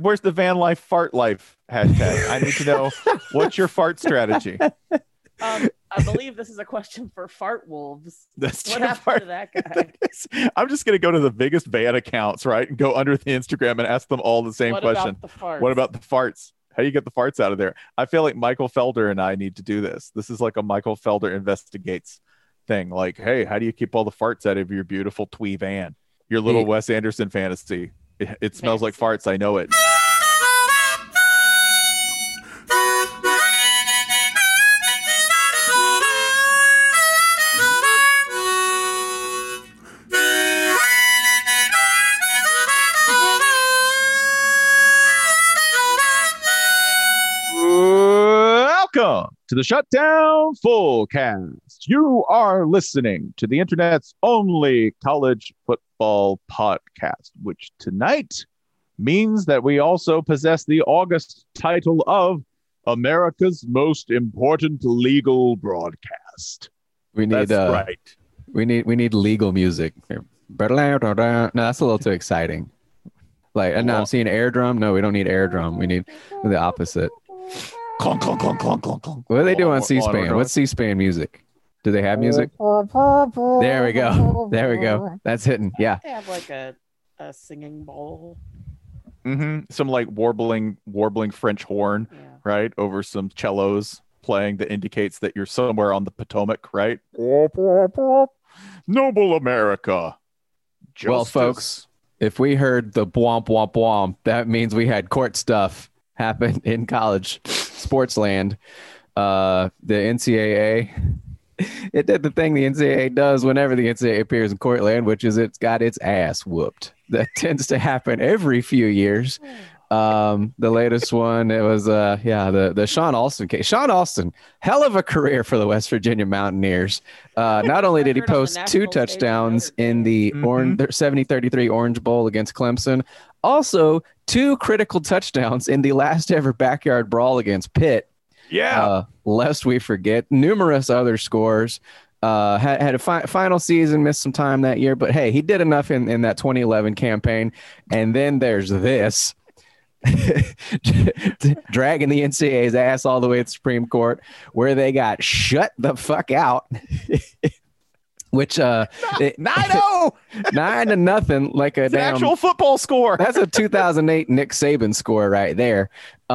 where's the van life fart life hashtag? I need to know what's your fart strategy. I believe this is a question for Fart Wolves. That's what happened to that guy? I'm just going to go to the biggest van accounts, right? And go under the Instagram and ask them all the same question. What about the farts? How do you get the farts out of there? I feel like Michael Felder and I need to do this. This is like a Michael Felder investigates thing. Like, hey, how do you keep all the farts out of your beautiful twee van? Your little Wes Anderson fantasy. It smells like farts. I know it. Welcome to the Shutdown Fullcast. You are listening to the internet's only college football podcast, which tonight means that we also possess the august title of America's most important legal broadcast. That's right. We need legal music. No, that's a little too exciting. Like, and now I'm seeing air drum. No, we don't need air drum. We need the opposite. Clunk, clunk, clunk, clunk, clunk, clunk. What do they do on C-SPAN? What's C-SPAN music? Do they have music? There we go. There we go. That's hitting. Yeah. They have like a singing bowl. Mm-hmm. Some like warbling French horn, right? Over some cellos playing that indicates that you're somewhere on the Potomac, right? Noble America. Justice. Well, folks, if we heard the bwomp, womp, womp, that means we had court stuff happen in college sports land. The NCAA, it did the thing the NCAA does whenever the NCAA appears in court land, which is it's got its ass whooped. That tends to happen every few years. The latest one, it was the Sean Alston case. Sean Alston, hell of a career for the West Virginia Mountaineers. Not only did he post 2 touchdowns in the 70-33 Orange Bowl against Clemson, also 2 critical touchdowns in the last ever backyard brawl against Pitt. Lest we forget numerous other scores. Had a final season, missed some time that year, but hey, he did enough in that 2011 campaign. And then there's this. Dragging the NCAA's ass all the way to the Supreme Court, where they got shut the fuck out. Which 9-0, 9-0, like a damn actual football score. That's a 2008 Nick Saban score right there.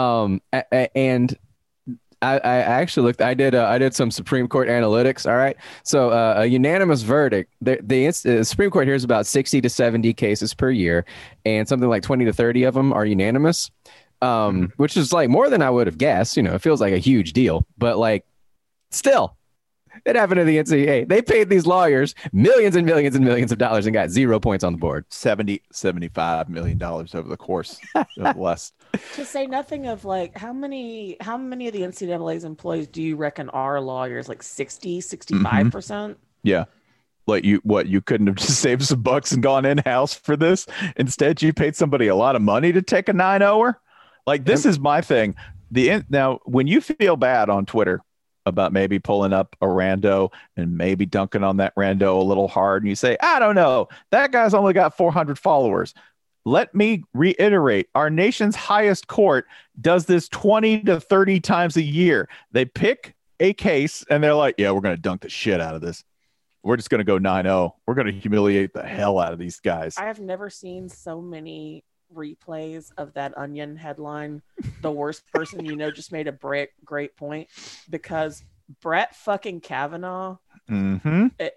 And I actually looked. I did some Supreme Court analytics. All right, so a unanimous verdict. The Supreme Court hears about 60 to 70 cases per year, and something like 20 to 30 of them are unanimous, which is like more than I would have guessed. You know, it feels like a huge deal, but like still. It happened to the NCAA. They paid these lawyers millions and millions and millions of dollars and got 0 points on the board. $75 million over the course of less. To say nothing of like how many of the NCAA's employees do you reckon are lawyers? Like 60, 65%? Yeah. Like you couldn't have just saved some bucks and gone in-house for this? Instead, you paid somebody a lot of money to take a 9-0er? Like, this is my thing. Now, when you feel bad on Twitter about maybe pulling up a rando and maybe dunking on that rando a little hard, and you say, I don't know, that guy's only got 400 followers. Let me reiterate, our nation's highest court does this 20 to 30 times a year. They pick a case and they're like, yeah, we're going to dunk the shit out of this. We're just going to go 9-0. We're going to humiliate the hell out of these guys. I have never seen so many replays of that Onion headline. The worst person you know just made a great point, because Brett fucking Kavanaugh, the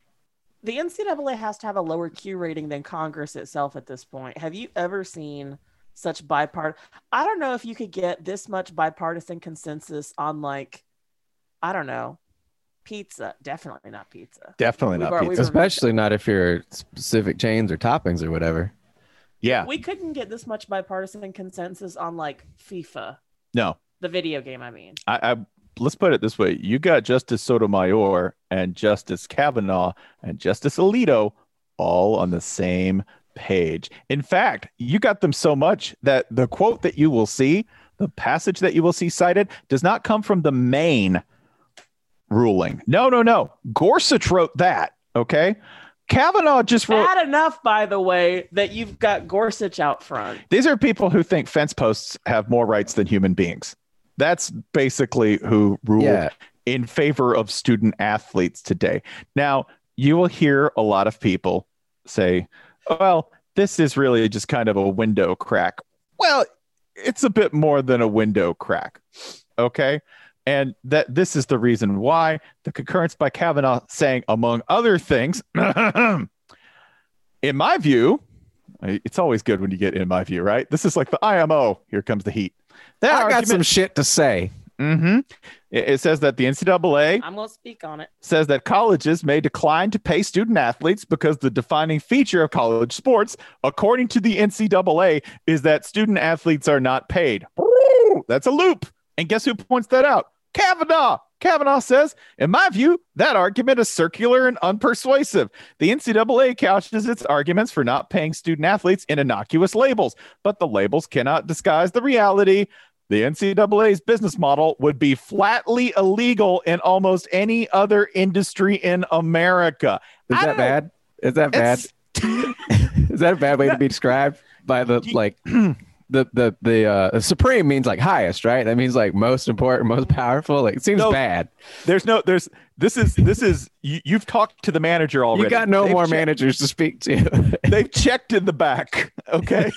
NCAA has to have a lower Q rating than Congress itself at this point. Have you ever seen such bipartisan? I don't know if you could get this much bipartisan consensus on, like, I don't know, pizza. Definitely not pizza. Definitely not pizza. Especially not if you're specific chains or toppings or whatever. Yeah. We couldn't get this much bipartisan consensus on, like, FIFA. No. The video game, I mean. Let's put it this way. You got Justice Sotomayor and Justice Kavanaugh and Justice Alito all on the same page. In fact, you got them so much that the quote that you will see, the passage that you will see cited, does not come from the main ruling. No. Gorsuch wrote that, okay? Kavanaugh just wrote. Bad enough, by the way, that you've got Gorsuch out front. These are people who think fence posts have more rights than human beings. That's basically who ruled in favor of student athletes today. Now, you will hear a lot of people say, well, this is really just kind of a window crack. Well, it's a bit more than a window crack. Okay. And that this is the reason why the concurrence by Kavanaugh saying, among other things, in my view, it's always good when you get in my view, right? This is like the IMO. Here comes the heat. I got some shit to say. It says that the NCAA I'm going to speak on it. Says that colleges may decline to pay student athletes because the defining feature of college sports, according to the NCAA, is that student athletes are not paid. That's a loop. And guess who points that out? Kavanaugh. Kavanaugh says, in my view, that argument is circular and unpersuasive. The NCAA couches its arguments for not paying student athletes in innocuous labels, but the labels cannot disguise the reality. The NCAA's business model would be flatly illegal in almost any other industry in America. Is that bad? Is that bad? Is that a bad way to be described by the like? The supreme means like highest, right? That means like most important, most powerful. Like it seems bad. This is you've talked to the manager already. You got no more managers to speak to. They've checked in the back. Okay.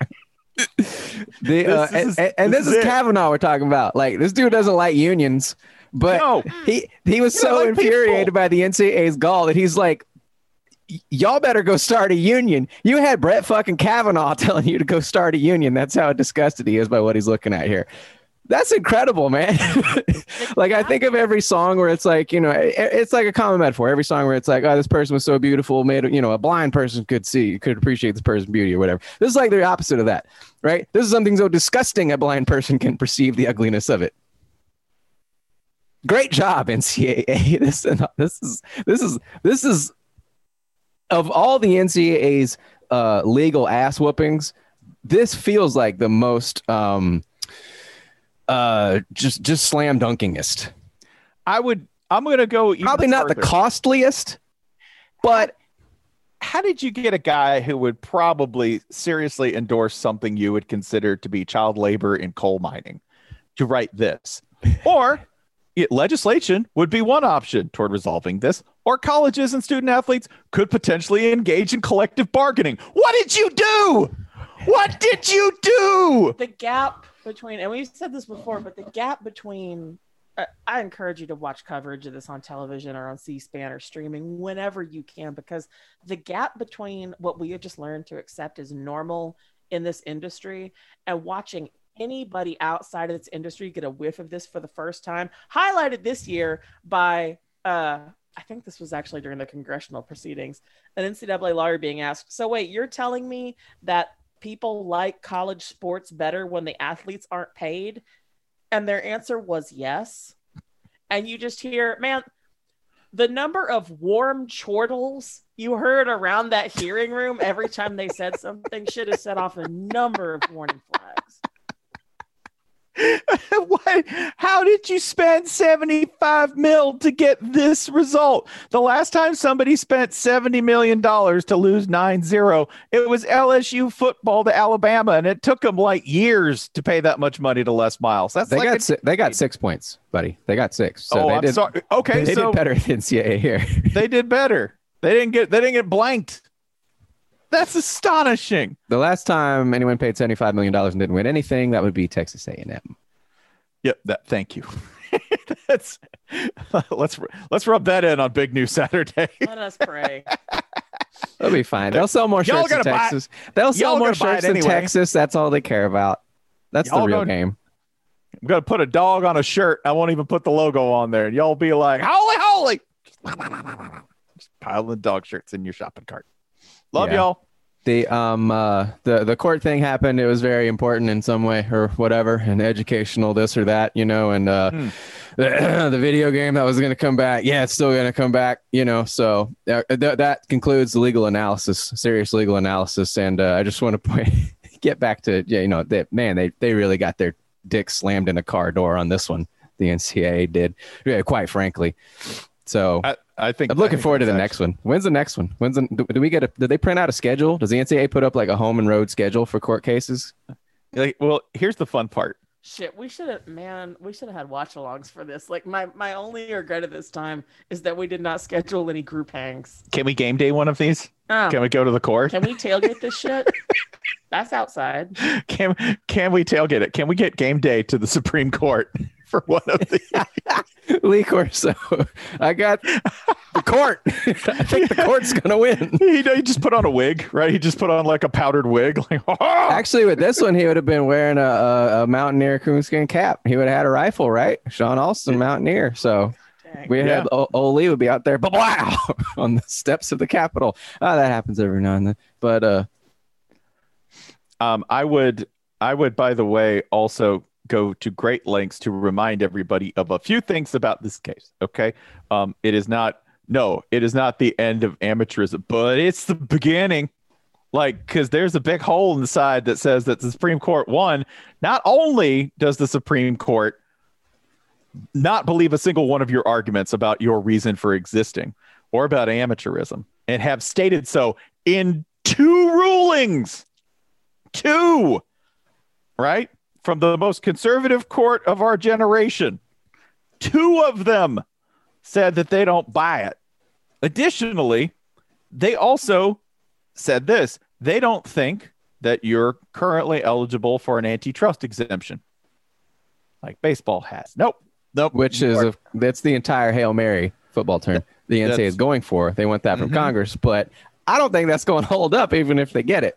This is Kavanaugh we're talking about. Like this dude doesn't like unions, but he was so infuriated by the NCAA's gall that he's like, y'all better go start a union. You had Brett fucking Kavanaugh telling you to go start a union. That's how disgusted he is by what he's looking at here. That's incredible, man. Like I think of every song where it's like, you know, it's like a common metaphor. Every song where it's like, oh, this person was so beautiful, made, you know, a blind person could appreciate this person's beauty or whatever. This is like the opposite of that, right? This is something so disgusting a blind person can perceive the ugliness of it. Great job, NCAA. This is of all the NCAA's legal ass whoopings, this feels like the most just slam dunkingest. I'm gonna go even probably not further. The costliest, but how did you get a guy who would probably seriously endorse something you would consider to be child labor in coal mining to write this? Or legislation would be one option toward resolving this, or colleges and student athletes could potentially engage in collective bargaining. What did you do? What did you do? The gap between, and we've said this before, but the gap between, I encourage you to watch coverage of this on television or on C-SPAN or streaming whenever you can, because the gap between what we have just learned to accept as normal in this industry and watching anybody outside of this industry get a whiff of this for the first time, highlighted this year by, I think this was actually during the congressional proceedings, an NCAA lawyer being asked, so wait, you're telling me that people like college sports better when the athletes aren't paid? And their answer was yes. And you just hear, man, the number of warm chortles you heard around that hearing room every time they said something should have set off a number of warning flags. What? How did you spend $75 million to get this result? The last time somebody spent $70 million to lose 9-0, it was LSU football to Alabama, and it took them like years to pay that much money to Les Miles. That's they got 6 points, buddy. They got 6. So I'm sorry. Okay, they did better than NCAA here. They did better. They didn't get blanked. That's astonishing. The last time anyone paid $75 million and didn't win anything, that would be Texas A&M. Yep. Thank you. Let's rub that in on Big News Saturday. Let us pray. They'll be fine. They'll sell more shirts in Texas. They'll sell more shirts in Texas. That's all they care about. That's the real game. I'm gonna put a dog on a shirt. I won't even put the logo on there, and y'all be like, "Holy!" Just pile the dog shirts in your shopping cart. Love y'all. The court thing happened. It was very important in some way or whatever, and educational this or that, you know, and the video game that was going to come back. Yeah, it's still going to come back, you know, so that concludes the legal analysis, serious legal analysis. And I just want to get back to, you know, they really got their dick slammed in a car door on this one. The NCAA did, quite frankly. So I think I'm looking forward to the that's next one. When's the next one? Do we get did they print out a schedule? Does the NCAA put up like a home and road schedule for court cases? Like, well, here's the fun part. Shit, we should have had watch-alongs for this. Like my only regret at this time is that we did not schedule any group hangs. Can we game day one of these? Oh, Can we go to the court? can we tailgate this shit? That's outside. Can we tailgate it? Can we get game day to the Supreme Court for one of the Lee Corso. I got the court. I think the court's gonna win. he just put on a wig, right? He just put on like a powdered wig. Like, Actually, with this one, he would have been wearing a Mountaineer coonskin cap. He would have had a rifle, right? Sean Alston, Mountaineer. So Dang. we had old Lee would be out there, blah, on the steps of the Capitol. Oh, that happens every now and then. But I would, by the way, also go to great lengths to remind everybody of a few things about this case. Okay. It is not the end of amateurism, but it's the beginning. Like, because there's a big hole in the side that says that the Supreme Court won. Not only does the Supreme Court not believe a single one of your arguments about your reason for existing or about amateurism, and have stated so in 2 rulings. 2, right? From the most conservative court of our generation. 2 of them said that they don't buy it. Additionally, they also said this. They don't think that you're currently eligible for an antitrust exemption like baseball has. Nope. which is that's the entire Hail Mary football term the NCAA is going for. They want that from Congress, but I don't think that's going to hold up even if they get it.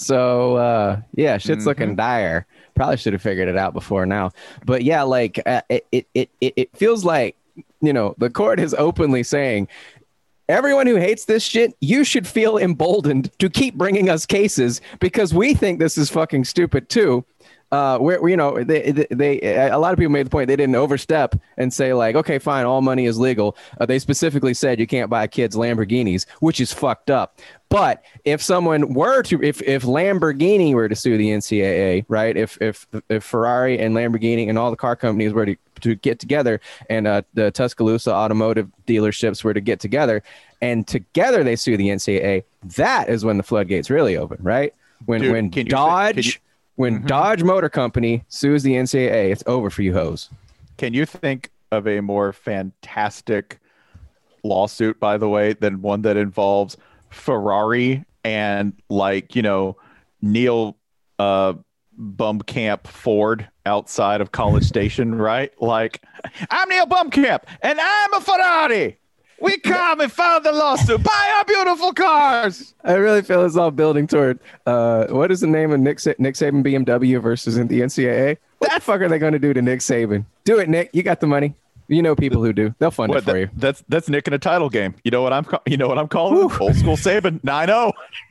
So yeah, shit's looking dire. Probably should have figured it out before now. But yeah, like it feels like, you know, the court is openly saying, everyone who hates this shit, you should feel emboldened to keep bringing us cases because we think this is fucking stupid too. Where you know they a lot of people made the point they didn't overstep and say like, okay, fine, all money is legal. They specifically said you can't buy kids Lamborghinis, which is fucked up. But if someone were to, if Lamborghini were to sue the NCAA, right? If Ferrari and Lamborghini and all the car companies were to get together, and the Tuscaloosa automotive dealerships were to get together, and together they sue the NCAA, that is when the floodgates really open, right? When Dodge Motor Company sues the NCAA, it's over for you hoes. Can you think of a more fantastic lawsuit, by the way, than one that involves Ferrari and, like, you know, Neil Blomkamp Ford outside of College Station, right? Like, I'm Neil Blomkamp and I'm a Ferrari. We come and filed the lawsuit. Buy our beautiful cars. I really feel it's all building toward what is the name of Nick Saban BMW versus in the NCAA? What the fuck are they going to do to Nick Saban? Do it, Nick. You got the money. You know people who do. They'll fund it for you. That's Nick in a title game. You know what I'm calling? Old school Saban. 9-0.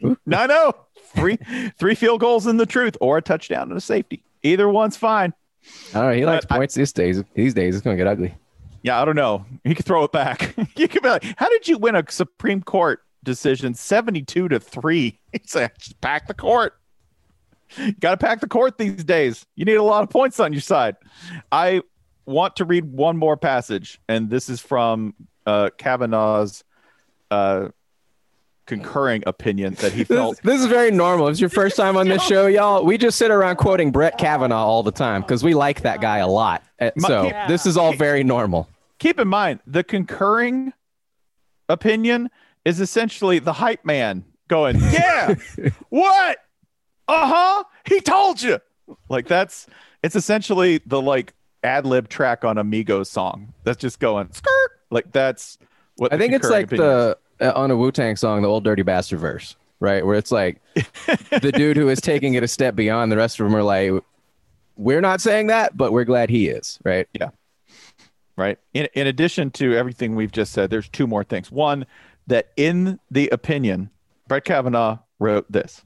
9-0. Three field goals in the truth, or a touchdown and a safety. Either one's fine. I don't know. He likes points these days. These days, it's going to get ugly. Yeah, I don't know. He could throw it back. You could be like, how did you win a Supreme Court decision 72-3? He's like, just pack the court. You got to pack the court these days. You need a lot of points on your side. I want to read one more passage, and this is from Kavanaugh's concurring opinion that he felt. This is very normal. It's your first time on this show, y'all. We just sit around quoting Brett Kavanaugh all the time because we like that guy a lot. This is all very normal. Keep in mind, the concurring opinion is essentially the hype man going, yeah, what? He told you. Like, it's essentially the like ad lib track on Amigos song. That's just going skirt. Like, that's what I think it's like on a Wu-Tang song, the Old Dirty Bastard verse, right? Where it's like the dude who is taking it a step beyond, the rest of them are like, we're not saying that, but we're glad he is, right? Yeah. Right. In addition to everything we've just said, there's 2 more things. One, that in the opinion, Brett Kavanaugh wrote this.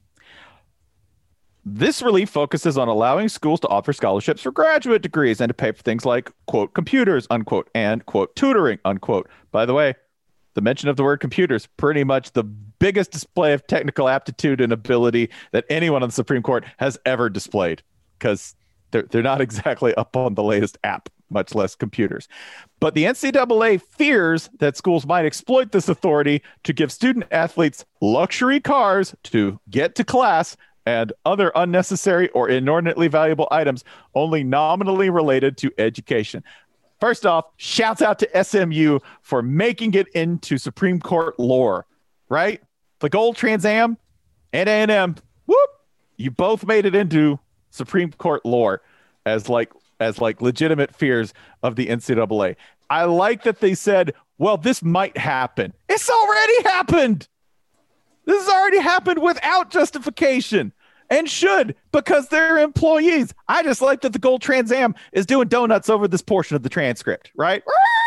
This relief focuses on allowing schools to offer scholarships for graduate degrees and to pay for things like, quote, computers, unquote, and, quote, tutoring, unquote. By the way, the mention of the word computers, pretty much the biggest display of technical aptitude and ability that anyone on the Supreme Court has ever displayed, because they're not exactly up on the latest app. much less computers. But the NCAA fears that schools might exploit this authority to give student athletes luxury cars to get to class and other unnecessary or inordinately valuable items only nominally related to education. First off, shouts out to SMU for making it into Supreme Court lore, right? The Gold Trans Am and A&M, whoop, you both made it into Supreme Court lore as legitimate fears of the NCAA. I like that they said, well, this might happen. It's already happened. This has already happened without justification and should, because they're employees. I just like that the Gold Trans Am is doing donuts over this portion of the transcript, right?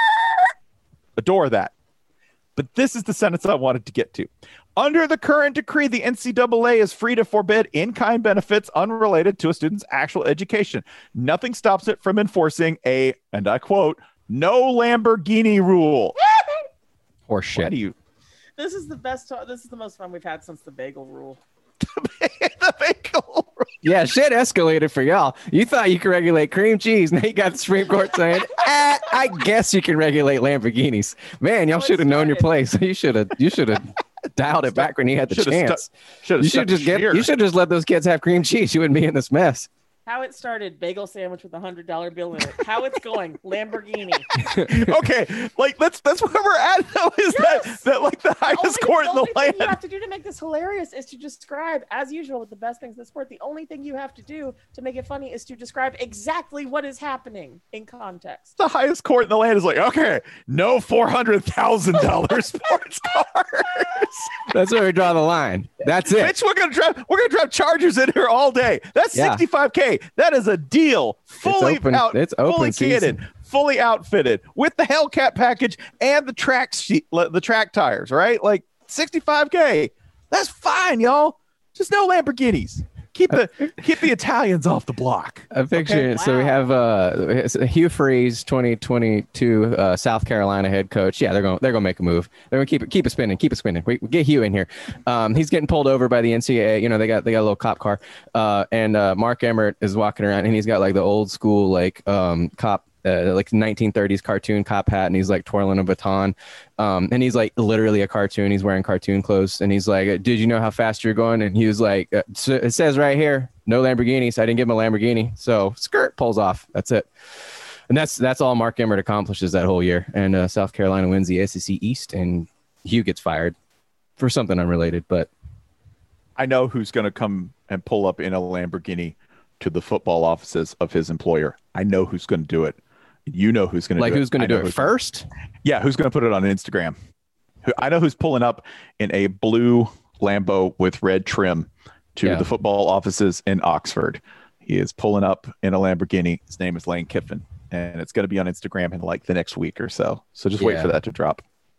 Adore that. But this is the sentence I wanted to get to. Under the current decree, the NCAA is free to forbid in-kind benefits unrelated to a student's actual education. Nothing stops it from enforcing a, and I quote, no Lamborghini rule. Or shit. This is the best. This is the most fun we've had since the bagel rule. The bagel rule. Yeah, shit escalated for y'all. You thought you could regulate cream cheese. Now you got the Supreme Court saying, I guess you can regulate Lamborghinis. Man, y'all should have known your place. You should have dialed it back when you had the chance. You should just let those kids have cream cheese. You wouldn't be in this mess. How it started, bagel sandwich with $100 bill in it. How it's going, Lamborghini. Okay, like that's where we're at though. Is that like the highest court in the land? Thing you have to do to make this hilarious is to describe, as usual with the best things in the sport. The only thing you have to do to make it funny is to describe exactly what is happening in context. The highest court in the land is like, okay, no $400,000 sports cars. That's where we draw the line. That's it. Bitch, we're gonna drive Chargers in here all day. That's $65K. That is a deal. Fully fully kitted, fully outfitted with the Hellcat package and the track tires, right? Like $65K. That's fine, y'all. Just no Lamborghinis. Keep the Italians off the block. A picture. Okay? So we have Hugh Freeze, 2022 South Carolina head coach. Yeah, they're gonna make a move. They're gonna keep it spinning. We get Hugh in here. He's getting pulled over by the NCAA. You know, they got a little cop car. And Mark Emmert is walking around and he's got like the old school cop. Like 1930s cartoon cop hat, and he's like twirling a baton, and he's like literally a cartoon. He's wearing cartoon clothes, and he's like, "Did you know how fast you're going?" And he was like, "It says right here, no Lamborghinis. I didn't give him a Lamborghini." So skirt pulls off. That's it, and that's all Mark Emmert accomplishes that whole year. And South Carolina wins the SEC East, and Hugh gets fired for something unrelated. But I know who's going to come and pull up in a Lamborghini to the football offices of his employer. I know who's going to do it. You know who's going to do it. Who's going to do it first? Yeah, who's going to put it on Instagram? I know who's pulling up in a blue Lambo with red trim to the football offices in Oxford. He is pulling up in a Lamborghini. His name is Lane Kiffin, and it's going to be on Instagram in like the next week or so. So just wait for that to drop.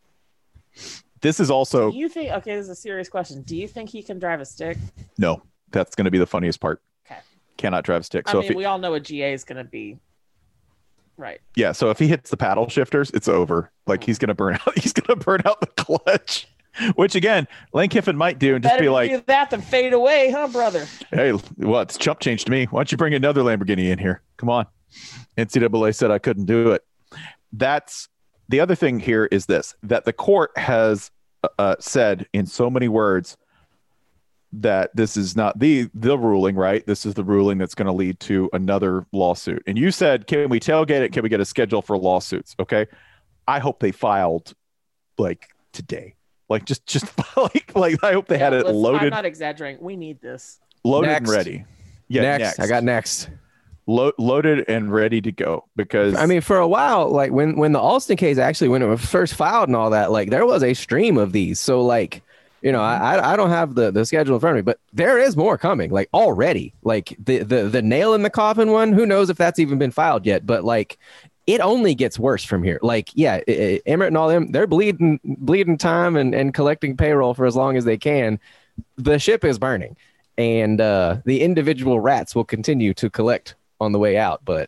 This is also... Do you think... Okay, this is a serious question. Do you think he can drive a stick? No, that's going to be the funniest part. Okay. Cannot drive a stick. So we all know a GA is going to be... Right. Yeah. So if he hits the paddle shifters, it's over. Like he's gonna burn out. He's gonna burn out the clutch, which again, Lane Kiffin might do and just be like, do that than fade away, huh, brother? Hey, well, it's chump change to me. Why don't you bring another Lamborghini in here? Come on. NCAA said I couldn't do it. That's the other thing here is this, that the court has said in so many words that this is not the ruling, right? This is the ruling that's going to lead to another lawsuit. And you said, can we tailgate it? Can we get a schedule for lawsuits? Okay. I hope they filed like today. Like just like I hope they had it loaded. I'm not exaggerating. We need this. Loaded and ready. Yeah. Next. I got next. Loaded and ready to go, because I mean, for a while, like when the Alston case actually, when it was first filed and all that, like there was a stream of these. So like, you know, I don't have the schedule in front of me, but there is more coming, like already. Like the nail in the coffin one, who knows if that's even been filed yet, but like it only gets worse from here. Like, yeah, Emmert and all them, they're bleeding time and collecting payroll for as long as they can. The ship is burning, and the individual rats will continue to collect on the way out. But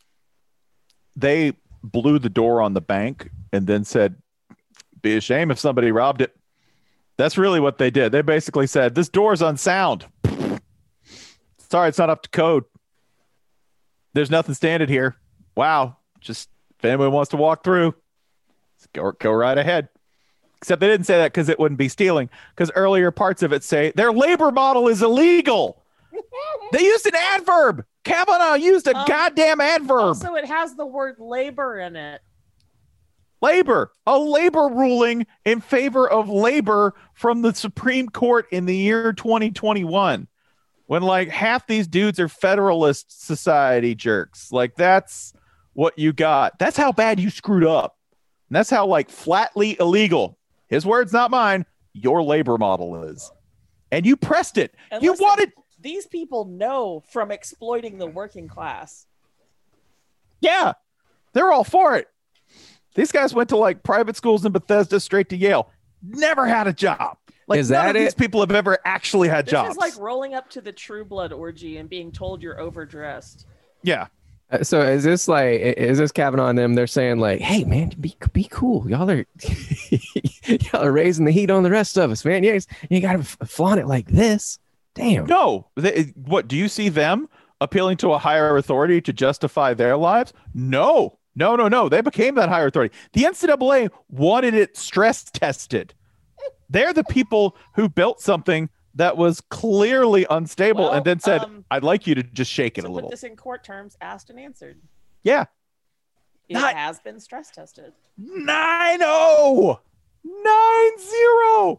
they blew the door on the bank and then said, be a shame if somebody robbed it. That's really what they did. They basically said, this door's unsound. Sorry, it's not up to code. There's nothing standard here. Wow. Just if anyone wants to walk through, go right ahead. Except they didn't say that because it wouldn't be stealing. Because earlier parts of it say their labor model is illegal. They used an adverb. Kavanaugh used a goddamn adverb. Also, it has the word labor in it. Labor, a labor ruling in favor of labor from the Supreme Court in the year 2021, when like half these dudes are Federalist Society jerks. Like that's what you got. That's how bad you screwed up. And that's how like flatly illegal, his words, not mine, your labor model is. And you pressed it. And you listen, wanted. These people know from exploiting the working class. Yeah, they're all for it. These guys went to like private schools in Bethesda, straight to Yale. Never had a job. Like Is none that of these it? people have ever actually had This jobs. is like rolling up to the True Blood orgy and being told you're overdressed. Yeah. So is this Kavanaugh and them? They're saying like, "Hey man, be cool. Y'all are y'all are raising the heat on the rest of us, man. You got to flaunt it like this. Damn." No. What do you see them appealing to a higher authority to justify their lives? No. They became that higher authority. The NCAA wanted it stress tested. They're the people who built something that was clearly unstable and then said, "I'd like you to just shake it a little." Put this in court terms, asked and answered. Yeah. It has been stress tested. 9-0. 9-0.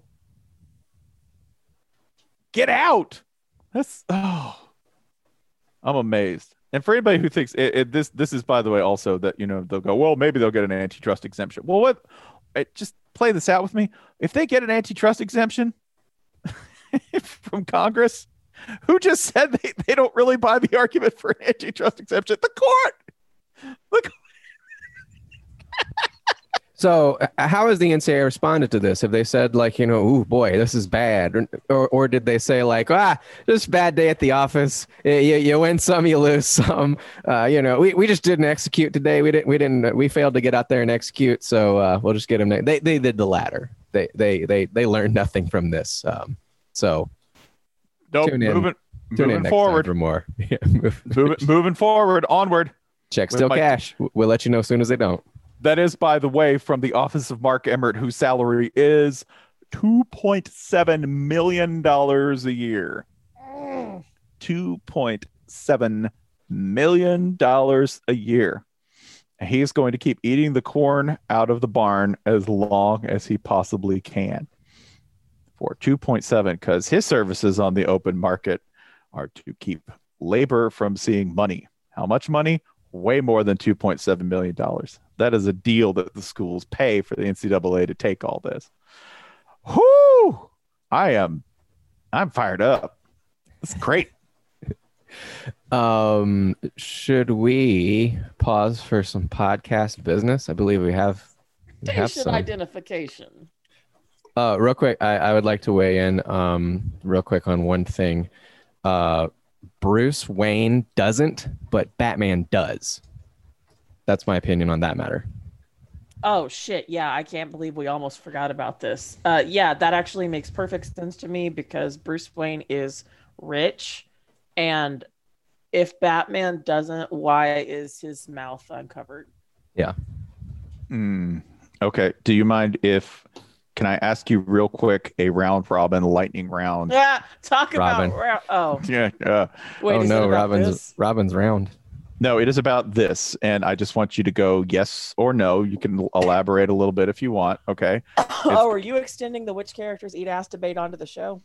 Get out. I'm amazed. And for anybody who thinks this is, by the way, also that, they'll go, well, maybe they'll get an antitrust exemption. Well, just play this out with me. If they get an antitrust exemption from Congress, who just said they don't really buy the argument for an antitrust exemption? The court. Look. So how has the NCAA responded to this? Have they said like, "Ooh boy, this is bad," or did they say like, just a bad day at the office. You win some, you lose some. We just didn't execute today. We failed to get out there and execute. So we'll just get them. They did the latter. They learned nothing from this. So nope, tune in moving forward for more. moving forward, onward. Check still cash. We'll let you know as soon as they don't. That is, by the way, from the office of Mark Emmert, whose salary is $2.7 million a year. $2.7 million a year. And he is going to keep eating the corn out of the barn as long as he possibly can. For 2.7, because his services on the open market are to keep labor from seeing money. How much money? Way more than $2.7 million. That is a deal that the schools pay for the NCAA to take all this. Whoo! I'm fired up. It's great. Should we pause for some podcast business? I believe we have Patient some. identification. Real quick, I would like to weigh in real quick on one thing. Bruce Wayne doesn't, but Batman does. That's my opinion on that matter. Oh shit, yeah, I can't believe we almost forgot about this. Yeah, that actually makes perfect sense to me because Bruce Wayne is rich, and if Batman doesn't, why is his mouth uncovered? Yeah. Okay. Do you mind can I ask you real quick a round robin lightning round? Yeah, talk Robin. about Yeah. Wait, oh is it no, about this? Robin's round. No, it is about this, and I just want you to go yes or no. You can elaborate a little bit if you want. Okay. Oh, are you extending the which characters eat ass debate onto the show?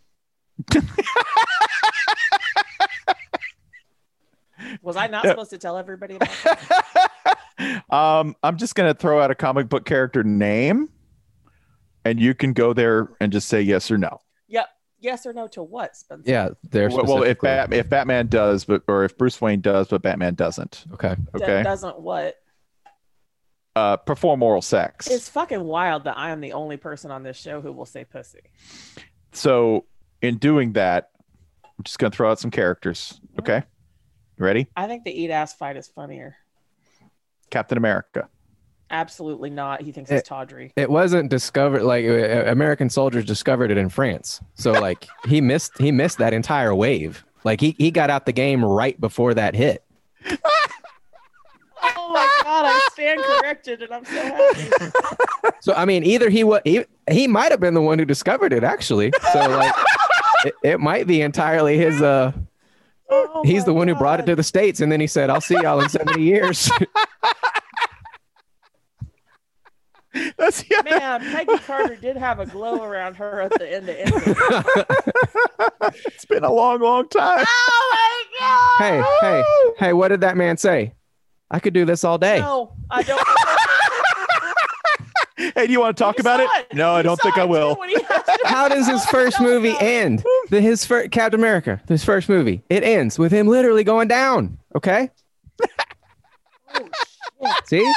Was I not supposed to tell everybody about that? I'm just gonna throw out a comic book character name, and you can go there and just say yes or no. Yep. Yes or no to what, Spencer? Yeah, they're Well, if Batman does, or if Bruce Wayne does, but Batman doesn't. Okay. Doesn't what? Perform oral sex. It's fucking wild that I am the only person on this show who will say pussy. So in doing that, I'm just gonna throw out some characters. Okay. You ready? I think the eat ass fight is funnier. Captain America. Absolutely not. He thinks it's tawdry. It wasn't discovered like American soldiers discovered it in France. So like he missed that entire wave. Like he got out the game right before that hit. Oh Oh my god, I stand corrected, and I'm so happy. So I mean, either he might have been the one who discovered it actually. So like, it might be entirely his. Oh He's the my one who brought it to God. the States, and then he said, "I'll see y'all in 70 years." That's the other. Man, Peggy Carter did have a glow around her at the end of Endgame. It's been a long, long time. Oh my god! Hey! What did that man say? I could do this all day. No, I don't. Hey, do you want to talk about it? No, I don't think I will. How does his first movie end? His first Captain America, his first movie, it ends with him literally going down. Okay. Oh, shit. See?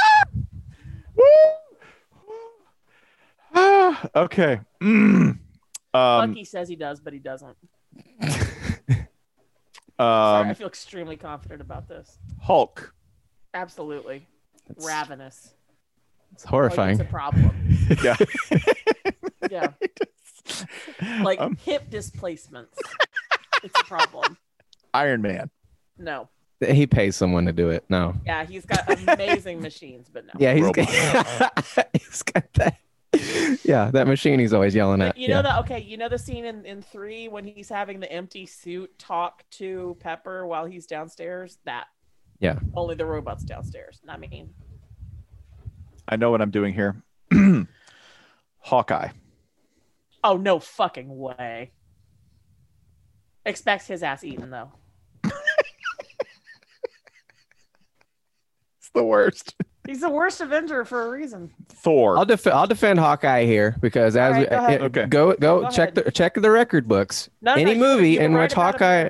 Okay. Bucky says he does, but he doesn't. Sorry, I feel extremely confident about this. Hulk. Absolutely. Ravenous. It's horrifying. Like, it's a problem. Yeah. Yeah. Like hip displacements. It's a problem. Iron Man. No. He pays someone to do it. No. Yeah, he's got amazing machines, but no. Yeah, he's got that. Yeah, that machine he's always yelling at. You know you know the scene in 3 when he's having the empty suit talk to Pepper while he's downstairs? That. Yeah. Only the robot's downstairs. I mean, I know what I'm doing here. Hawkeye. oh no fucking way. Expects his ass eaten though. It's the worst. He's the worst Avenger for a reason. Thor. I'll defend Hawkeye here because All right, go ahead. Okay. go check ahead. check the record books. Any movie in which Hawkeye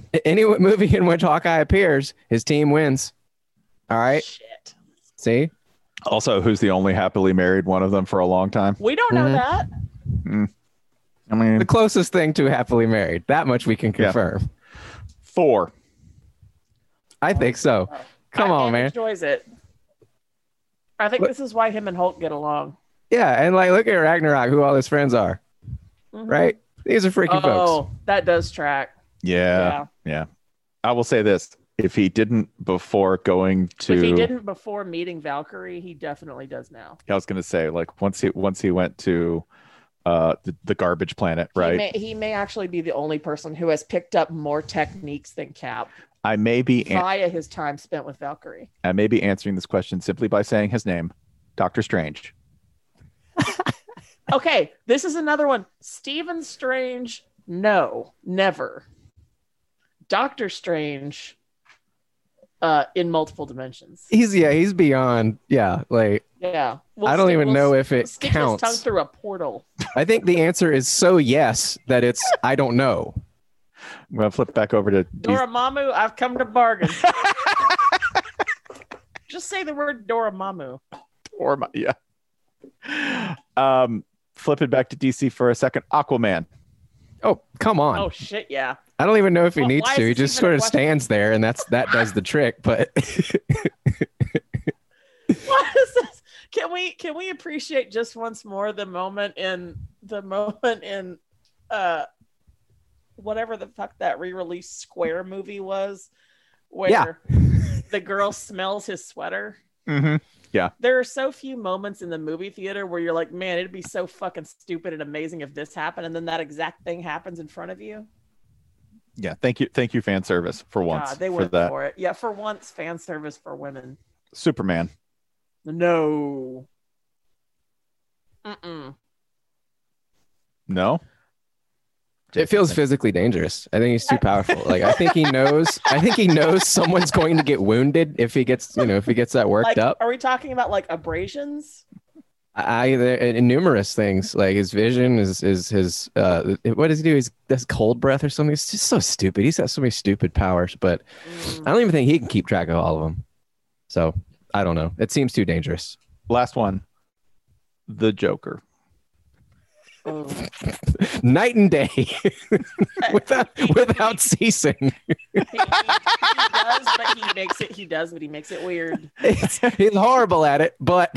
appears, his team wins. All right. Shit. See? Also, who's the only happily married one of them for a long time? We don't know that. I mean, The closest thing to happily married. That much we can confirm. Thor. I think so. Come on, man. Enjoys it. I think this is why him and Hulk get along. Yeah, and like look at Ragnarok, who all his friends are. Mhm. Right? These are freaky folks. Oh, that does track. Yeah. I will say this. If he didn't before going to, If he didn't before meeting Valkyrie, he definitely does now. I was going to say, like once he went to the garbage planet, right? He may actually be the only person who has picked up more techniques than Cap I may be via his time spent with Valkyrie. answering this question simply by saying his name, Doctor Strange. Okay, this is another one. Stephen Strange, no, never. Doctor Strange, in multiple dimensions. He's beyond. Yeah, like Yeah. I don't even know if it stick counts. his tongue through a portal. I think the answer is so yes that it's I don't know. I'm going to flip back over to Dormammu, I've come to bargain. Just say the word Dormammu. yeah. Flip it back to DC for a second. Aquaman. Oh, come on. Oh shit, yeah. I don't even know if he Well, needs why to. is He this just even sort a of question? stands there and that does the trick, but What is this? Can we appreciate just once more the moment in whatever the fuck that re-released Square movie was, where the girl smells his sweater. Mm-hmm. Yeah. There are so few moments in the movie theater where you're like, man, it'd be so fucking stupid and amazing if this happened, and then that exact thing happens in front of you. Yeah. Thank you, fan service for once. God, they for went that. for it. Yeah, for once, fan service for women. Superman. No. Mm-mm. No. it feels physically dangerous. I think he's too powerful. Like I think he knows someone's going to get wounded if he gets that worked Like, up. are we talking about like abrasions? Numerous things like his vision is his what does he do? He does cold breath or something. It's just so stupid. He's got so many stupid powers, but I don't even think he can keep track of all of them. So I don't know. It seems too dangerous. Last one. The Joker. Oh. Night and day, without ceasing. He does, but he makes it weird. He's horrible at it, but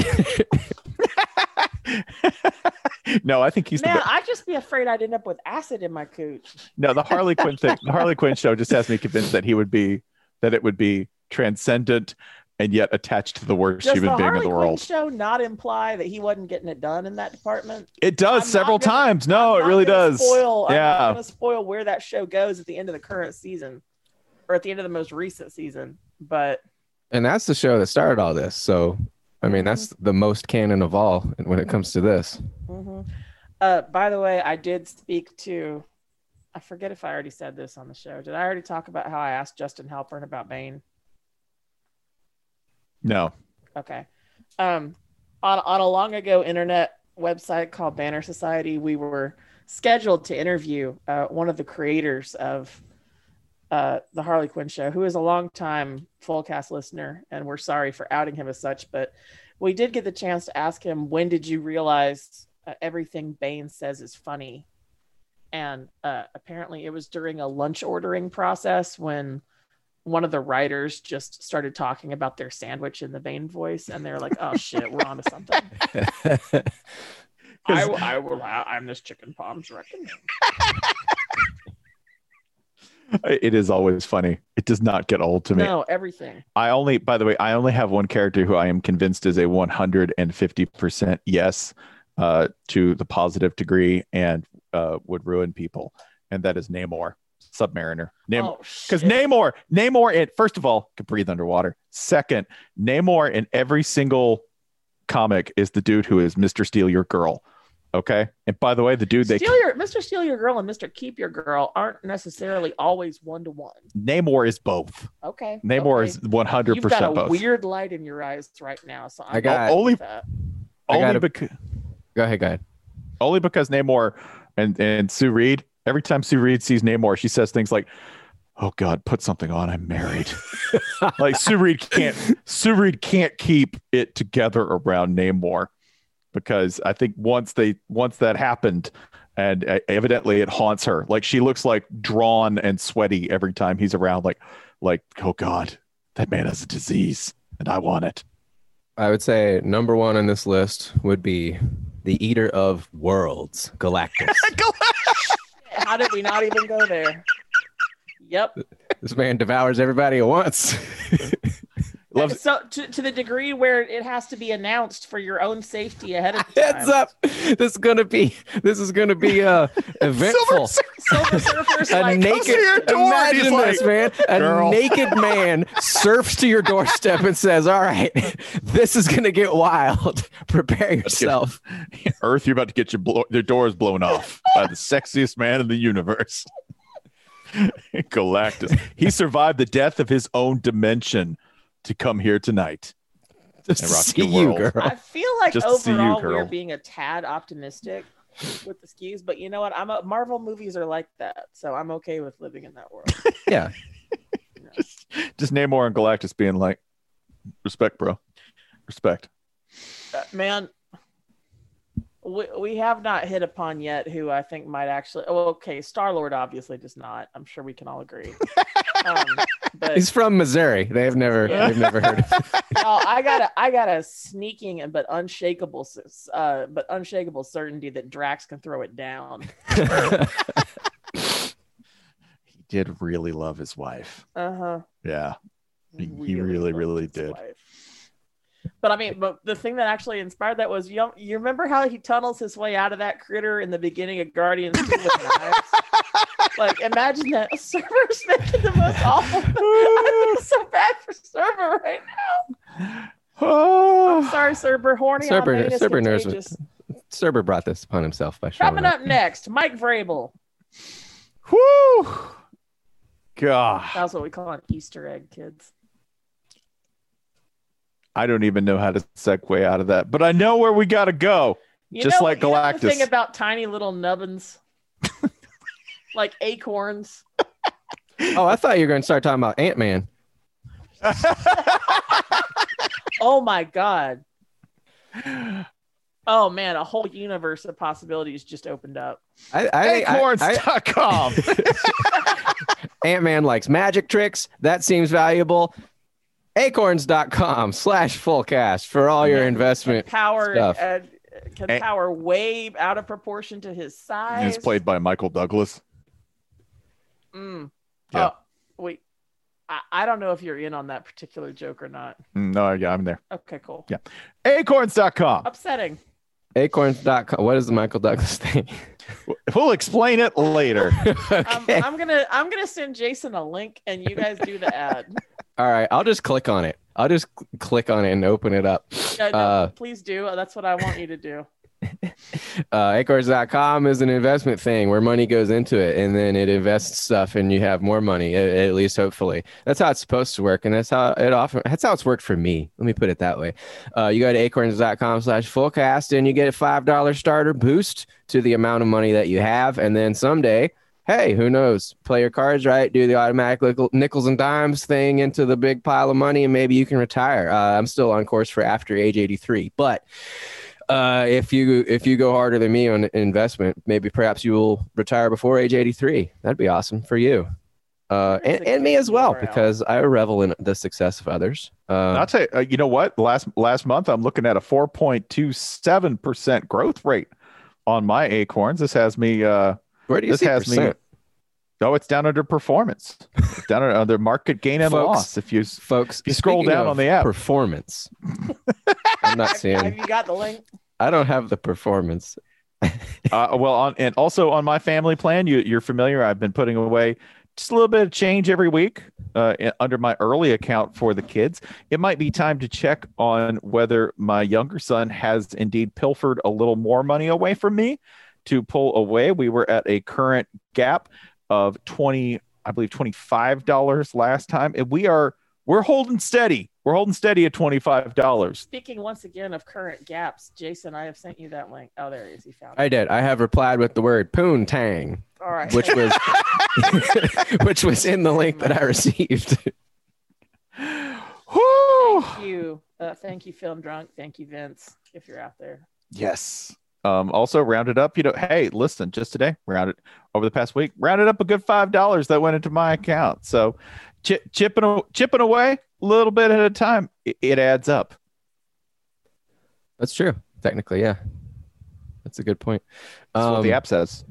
No, I think he's Man, I'd just be afraid I'd end up with acid in my cooch. No, the Harley Quinn thing. The Harley Quinn show just has me convinced that it would be transcendent, and yet attached to the worst Does human the being Harley in the Quinn world. show not imply that he wasn't getting it done in that department? It does I'm several not gonna- times. No, I'm it not really gonna does. I'm not Yeah. going to spoil where that show goes at the end of the current season, or at the end of the most recent season. But And that's the show that started all this. So, I mean, that's the most canon of all when it comes to this. by the way, I did speak to. I forget if I already said this on the show. Did I already talk about how I asked Justin Halpern about Bane? No. Okay. On a long ago internet website called Banner Society, we were scheduled to interview one of the creators of the Harley Quinn show, who is a longtime Fullcast listener, and we're sorry for outing him as such, but we did get the chance to ask him, when did you realize everything Bane says is funny? And apparently it was during a lunch ordering process when one of the writers just started talking about their sandwich in the Bane voice, and they're like, "Oh shit, we're onto something." I'm this chicken palms reckon. It is always funny. It does not get old to me. No, everything. By the way, I only have one character who I am convinced is a 150% yes to the positive degree and would ruin people, and that is Namor, Submariner. Because Namor, first of all, could breathe underwater. Second, Namor in every single comic is the dude who is Mr. Steal Your Girl. Okay, and by the way, the dude Mr. Steal Your Girl and Mr. Keep Your Girl aren't necessarily always 1-to-1. Namor is both. Okay, Namor is 100% You've got a both. weird light in your eyes right now, so I'm only that. because Go ahead. only because Namor and Sue Reed. Every time Sue Reed sees Namor, she says things like, "Oh God, put something on. I'm married." Like Sue Reed can't keep it together around Namor, because I think once that happened, and evidently it haunts her. Like she looks like drawn and sweaty every time he's around. Like oh God, that man has a disease, and I want it. I would say number one on this list would be the Eater of Worlds, Galactus. How did we not even go there? Yep. This man devours everybody at once. So to the degree where it has to be announced for your own safety ahead of time. Heads up! This is gonna be eventful. Silver Surfer's A like, naked, imagine this, man. A naked man surfs to your doorstep and says, "All right, this is gonna get wild. Prepare yourself." Earth, you're about to get your doors blown off by the sexiest man in the universe. Galactus. He survived the death of his own dimension to come here tonight. Just and to rock see your you, world. girl. I feel like Just to see you, overall girl. we're being a tad optimistic with the skews, but you know what? Marvel movies are like that, so I'm okay with living in that world. Yeah. Just Namor and Galactus being like, "Respect, bro. Respect." Man, we have not hit upon yet who I think might actually. Oh, okay, Star-Lord obviously does not. I'm sure we can all agree. But He's from Missouri. They've never heard of him. no, I got a sneaking but unshakable certainty that Drax can throw it down. He did really love his wife. Yeah. He really did. Wife. But I mean, the thing that actually inspired that was you remember how he tunnels his way out of that critter in the beginning of Guardians 2 with knives? Like, imagine that. Server's making the most awful. I feel so bad for Server right now. Oh, I'm sorry, Server. Horny on Maine is Cerber knows contagious. Cerber brought this upon himself by showing Coming up next, Mike Vrabel. whoo. God. That's what we call an Easter egg, kids. I don't even know how to segue out of that, but I know where we got to go. Just like Galactus. The thing about tiny little nubbins, like acorns. Oh, I thought you were going to start talking about Ant-Man. Oh my God. Oh man, a whole universe of possibilities just opened up. Acorns.com. Ant-Man likes magic tricks. That seems valuable. Acorns.com/fullcast for all your investment stuff. Can power way out of proportion to his size. He's played by Michael Douglas. Yeah. Yeah. Wait. I don't know if you're in on that particular joke or not. No, yeah, I'm there. Okay, cool. Yeah. Acorns.com. Upsetting. Acorns.com. What is the Michael Douglas thing? We'll explain it later. Okay. I'm gonna send Jason a link and you guys do the ad. All right. I'll just click on it. I'll just click on it and open it up. Yeah, no, please do. That's what I want you to do. Acorns.com is an investment thing where money goes into it and then it invests stuff and you have more money, at least hopefully. That's how it's supposed to work. And that's how it's worked for me. Let me put it that way. You go to acorns.com/fullcast and you get a $5 starter boost to the amount of money that you have. And then someday, hey, who knows? Play your cards right, do the automatic nickels and dimes thing into the big pile of money, and maybe you can retire. I'm still on course for after age 83, but if you go harder than me on investment, maybe perhaps you will retire before age 83. That'd be awesome for you. And me as well, because I revel in the success of others. I'll tell you, you know what? Last month, I'm looking at a 4.27% growth rate on my Acorns. This has me. Where do you see percent? Oh, it's down under performance. It's down under market gain and loss. If you scroll down on the app, performance. I'm not seeing. Have you got the link? I don't have the performance. And also on my family plan, you're familiar. I've been putting away just a little bit of change every week under my early account for the kids. It might be time to check on whether my younger son has indeed pilfered a little more money away from me to pull away. We were at a current gap of $25 last time, and we're holding steady. We're holding steady at $25. Speaking once again of current gaps, Jason, I have sent you that link. Oh, there he is. He found it. I did. I have replied with the word poontang. All right. Which was which was in the link that I received. Thank you. Thank you, Film Drunk. Thank you, Vince, if you're out there. Yes. Also rounded up, hey, listen, just today, over the past week, rounded up a good $5 that went into my account. So chipping away a little bit at a time, it adds up. That's true. Technically, yeah. That's a good point. That's what the app says.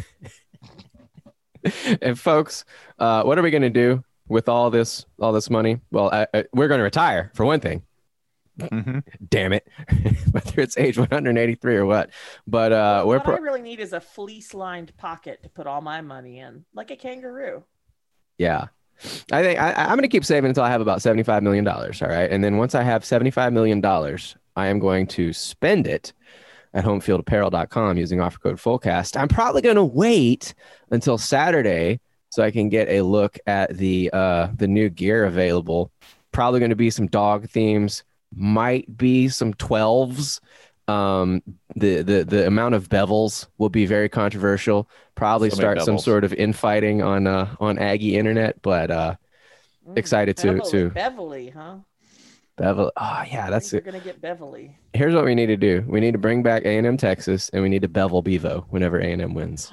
And folks, what are we going to do with all this money? Well, we're going to retire for one thing. Mm-hmm. Damn it. Whether it's age 183 or what. But what I really need is a fleece lined pocket to put all my money in, like a kangaroo. Yeah. I think I'm going to keep saving until I have about $75 million. All right. And then once I have $75 million, I am going to spend it at homefieldapparel.com using offer code FULLCAST. I'm probably going to wait until Saturday so I can get a look at the new gear available. Probably going to be some dog themes. Might be some 12s. The amount of bevels will be very controversial. Probably start some sort of infighting on Aggie internet, but excited to Beverly, huh? Beverly. Oh yeah, that's it. We're gonna get Beverly. Here's what we need to do. We need to bring back A&M Texas, and we need to bevel Bevo whenever A&M wins.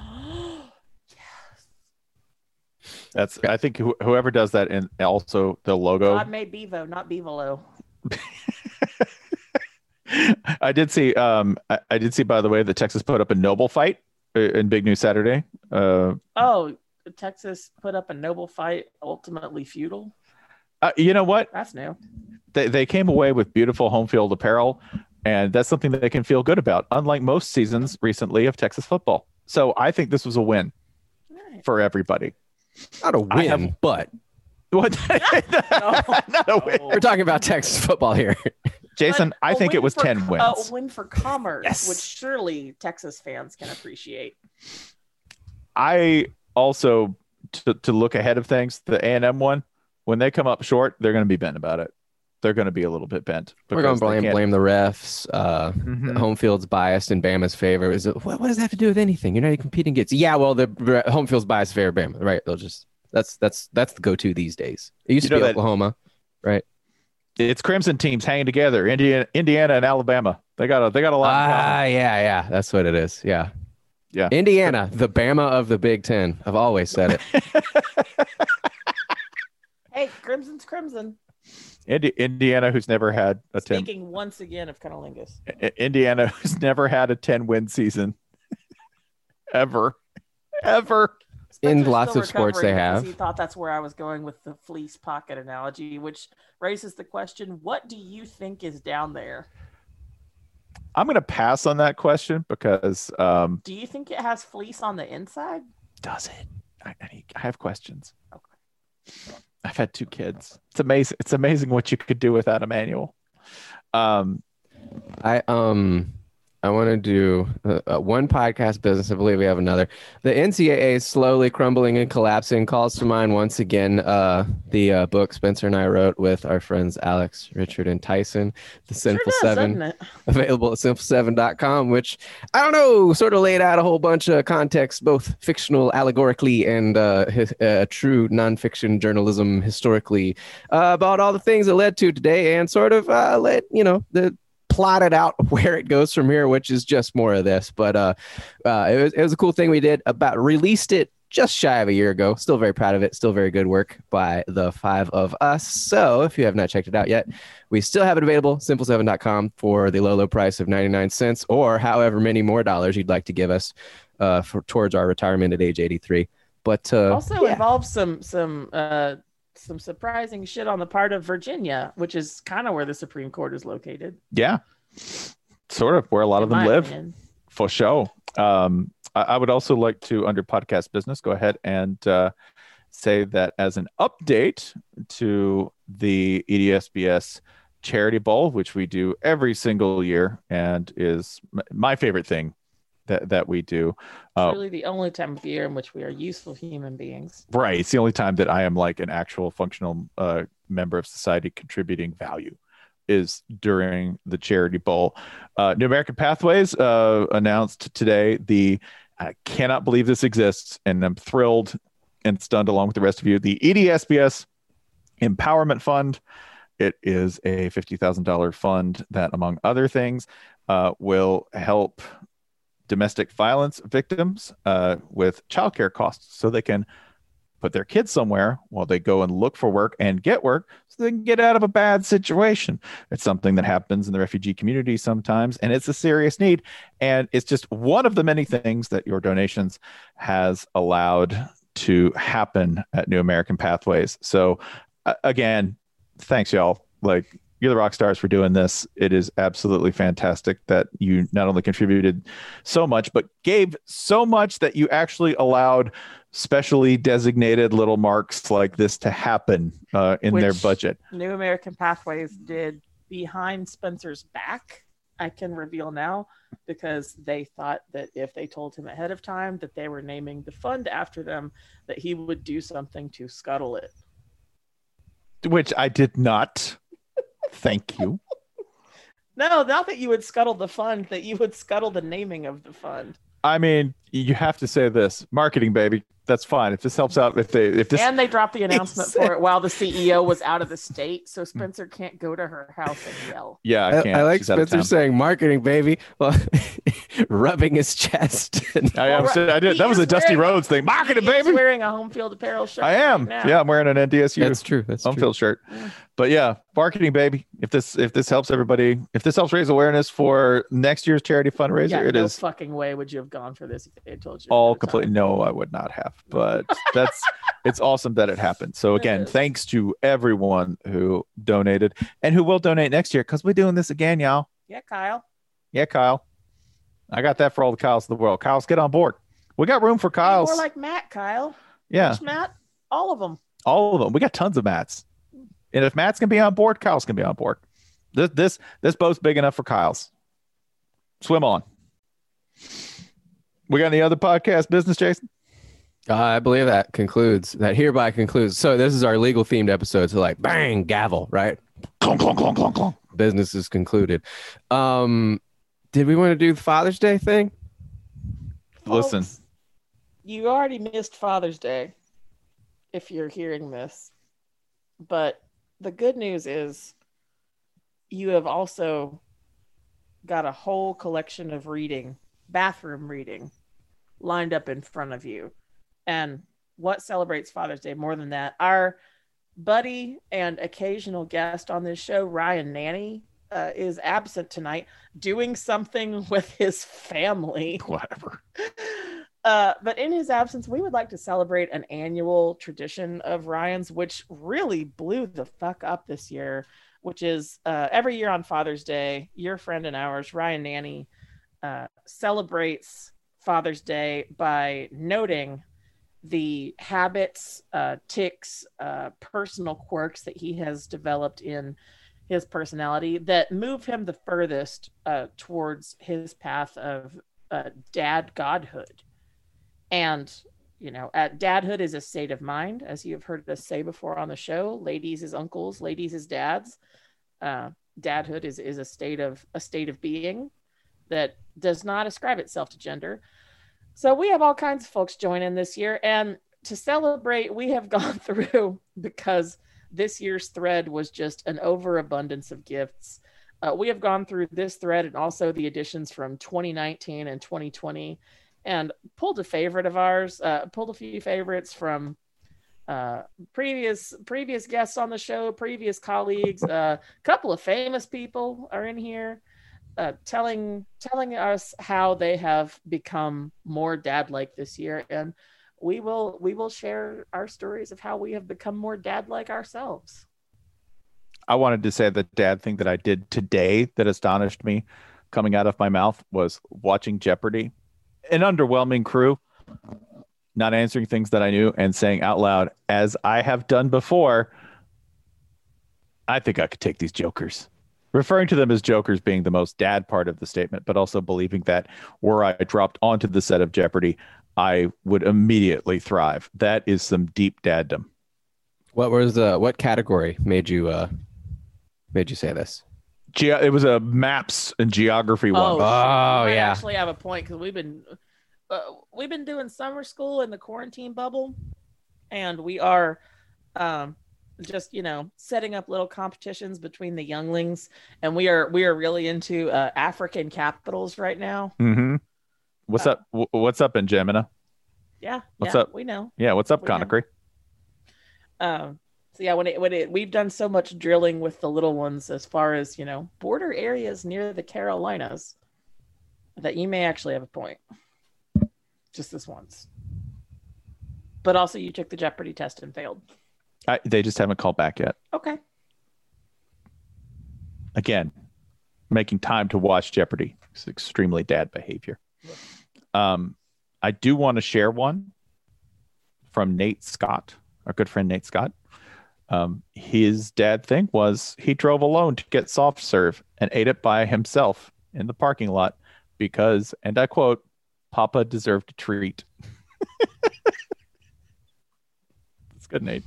That's. I think whoever does that, and also the logo. God made Bevo, not Bevolo. I did see. I did see. By the way, that Texas put up a noble fight in Big News Saturday. Texas put up a noble fight, ultimately futile. You know what? That's new. They came away with beautiful home field apparel, and that's something that they can feel good about. Unlike most seasons recently of Texas football, so I think this was a win for everybody. Not a win, but what? Not a win. We're talking about Texas football here. Jason, I think it was 10 wins. A win for commerce, yes. Which surely Texas fans can appreciate. I also, to look ahead of things, the A&M one, when they come up short, they're going to be bent about it. They're going to be a little bit bent. We're going to blame the refs. Home field's biased in Bama's favor. What does that have to do with anything? You're not even competing against. Yeah, well, the home field's biased in favor of Bama, right? They'll just that's the go-to these days. It used to be Oklahoma, right? It's Crimson teams hanging together. Indiana and Alabama. They got a lot. Yeah. That's what it is. Yeah. Yeah. Indiana, the Bama of the Big Ten. I've always said it. Hey, Crimson's Crimson. Indiana, who's never had a 10. Speaking once again of cunnilingus. Indiana, who's never had a 10-win season. Ever. In Spencer's lots still of sports they recovering because have. He thought that's where I was going with the fleece pocket analogy, which raises the question: what do you think is down there? I'm going to pass on that question because Do you think it has fleece on the inside? does it? I have questions. Okay. I've had 2 kids. It's amazing. It's amazing what you could do without a manual. I want to do one podcast business. I believe we have another. The NCAA is slowly crumbling and collapsing. Calls to mind once again the book Spencer and I wrote with our friends Alex, Richard, and Tyson, The Sinful Sure does, Seven, doesn't it? available at simple7.com, which I don't know, sort of laid out a whole bunch of context, both fictional, allegorically, and true nonfiction journalism historically, about all the things that led to today, and sort of plotted out where it goes from here, which is just more of this. But it was a cool thing we did. Released it just shy of a year ago. Still very proud of it. Still very good work by the 5 of us. So if you have not checked it out yet, we still have it available, simple7.com, for the low price of 99 cents, or however many more dollars you'd like to give us towards our retirement at age 83. But also involves some surprising shit on the part of Virginia, which is kind of where the Supreme Court is located. Yeah, sort of where a lot of them live, for sure. I would also like to, under podcast business, go ahead and say that as an update to the EDSBS Charity Bowl, which we do every single year and is my favorite thing that we do. It's really the only time of the year in which we are useful human beings. Right. It's the only time that I am like an actual functional member of society contributing value, is during the Charity Bowl. New American Pathways announced today I cannot believe this exists, and I'm thrilled and stunned along with the rest of you, the EDSBS Empowerment Fund. It is a $50,000 fund that, among other things, will help domestic violence victims with childcare costs, so they can put their kids somewhere while they go and look for work and get work, so they can get out of a bad situation. It's something that happens in the refugee community sometimes, and it's a serious need. And it's just one of the many things that your donations has allowed to happen at New American Pathways. So again, thanks, y'all. Like, you're the rock stars for doing this. It is absolutely fantastic that you not only contributed so much, but gave so much that you actually allowed specially designated little marks like this to happen in their budget. New American Pathways did behind Spencer's back, I can reveal now, because they thought that if they told him ahead of time that they were naming the fund after them, that he would do something to scuttle it. Which I did not. Thank you. No, not that you would scuttle the fund, that you would scuttle the naming of the fund. I mean, you have to say this. Marketing, baby. That's fine. If this helps out, if this, and they dropped the announcement for it while the CEO was out of the state, so Spencer can't go to her house and yell. Yeah, I can't. I like Spencer saying "marketing, baby," well, rubbing his chest. I did. That was a Dusty Rhodes thing. Marketing, baby. Wearing a home field apparel shirt. I am. Right now. Yeah, I'm wearing an NDSU. That's true. That's home true. field shirt. Yeah. But yeah, marketing, baby. If this helps everybody, if this helps raise awareness for next year's charity fundraiser, yeah, it no is fucking way would you have gone for this if they had told you. all completely. No, I would not have. But it's awesome that it happened. So again, thanks to everyone who donated and who will donate next year, because we're doing this again, y'all. Yeah, Kyle. Yeah, Kyle. I got that for all the Kyles of the world. Kyles, get on board. We got room for Kyles. More like Matt, Kyle. Yeah. Which Matt? All of them. All of them. We got tons of Matts. And if Matt's can be on board, Kyle's can be on board. This boat's big enough for Kyle's. Swim on. We got any other podcast business, Jason? I believe that hereby concludes. So this is our legal themed episode. So like, bang, gavel, right? Clunk, clunk, clunk, clunk, clunk. Business is concluded. Did we want to do the Father's Day thing? Listen. Folks, you already missed Father's Day if you're hearing this. But the good news is you have also got a whole collection of bathroom reading lined up in front of you. And what celebrates Father's Day more than that? Our buddy and occasional guest on this show, Ryan Nanny, is absent tonight doing something with his family. Whatever. But in his absence, we would like to celebrate an annual tradition of Ryan's, which really blew the fuck up this year, which is every year on Father's Day, your friend and ours, Ryan Nanny, celebrates Father's Day by noting the habits, tics, personal quirks that he has developed in his personality that move him the furthest towards his path of dad godhood. And, you know, dadhood is a state of mind, as you have heard us say before on the show. Ladies is uncles, ladies is dads. Dadhood is a state of being that does not ascribe itself to gender. So we have all kinds of folks join in this year. And to celebrate, we have gone through, because this year's thread was just an overabundance of gifts. We have gone through this thread and also the editions from 2019 and 2020 and pulled a favorite of ours, pulled a few favorites from previous guests on the show, previous colleagues. A couple of famous people are in here telling us how they have become more dad-like this year. And we will share our stories of how we have become more dad-like ourselves. I wanted to say the dad thing that I did today that astonished me coming out of my mouth was watching Jeopardy. An underwhelming crew, not answering things that I knew and saying out loud, as I have done before, I think I could take these jokers. Referring to them as jokers being the most dad part of the statement, but also believing that were I dropped onto the set of Jeopardy, I would immediately thrive. That is some deep daddom. What category made you say this? It was a maps and geography one. Oh yeah. Actually, have a point because we've been doing summer school in the quarantine bubble, and we are just setting up little competitions between the younglings, and we are really into African capitals right now. Mm-hmm. What's up in Gemina? Yeah. What's up? We know. Yeah. What's up, Conakry? So yeah, we've done so much drilling with the little ones as far as, border areas near the Carolinas that you may actually have a point. Just this once. But also you took the Jeopardy test and failed. They just haven't called back yet. Okay. Again, making time to watch Jeopardy is extremely dad behavior. I do want to share one from Nate Scott, our good friend Nate Scott. His dad thing was he drove alone to get soft serve and ate it by himself in the parking lot because, and I quote, Papa deserved a treat. That's good, Nate.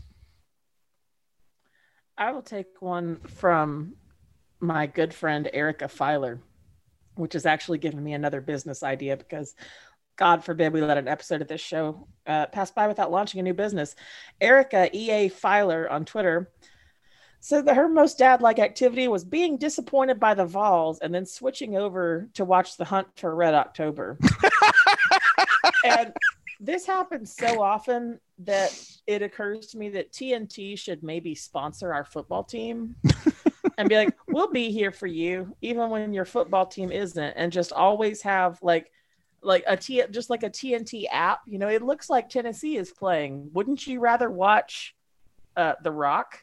I will take one from my good friend Erica Filer, which has actually given me another business idea because God forbid we let an episode of this show pass by without launching a new business. Erica E.A. Filer on Twitter said that her most dad-like activity was being disappointed by the Vols and then switching over to watch The Hunt for Red October. And this happens so often that it occurs to me that TNT should maybe sponsor our football team and be like, we'll be here for you even when your football team isn't, and just always have like a TNT app. It looks like Tennessee is playing. Wouldn't you rather watch The Rock?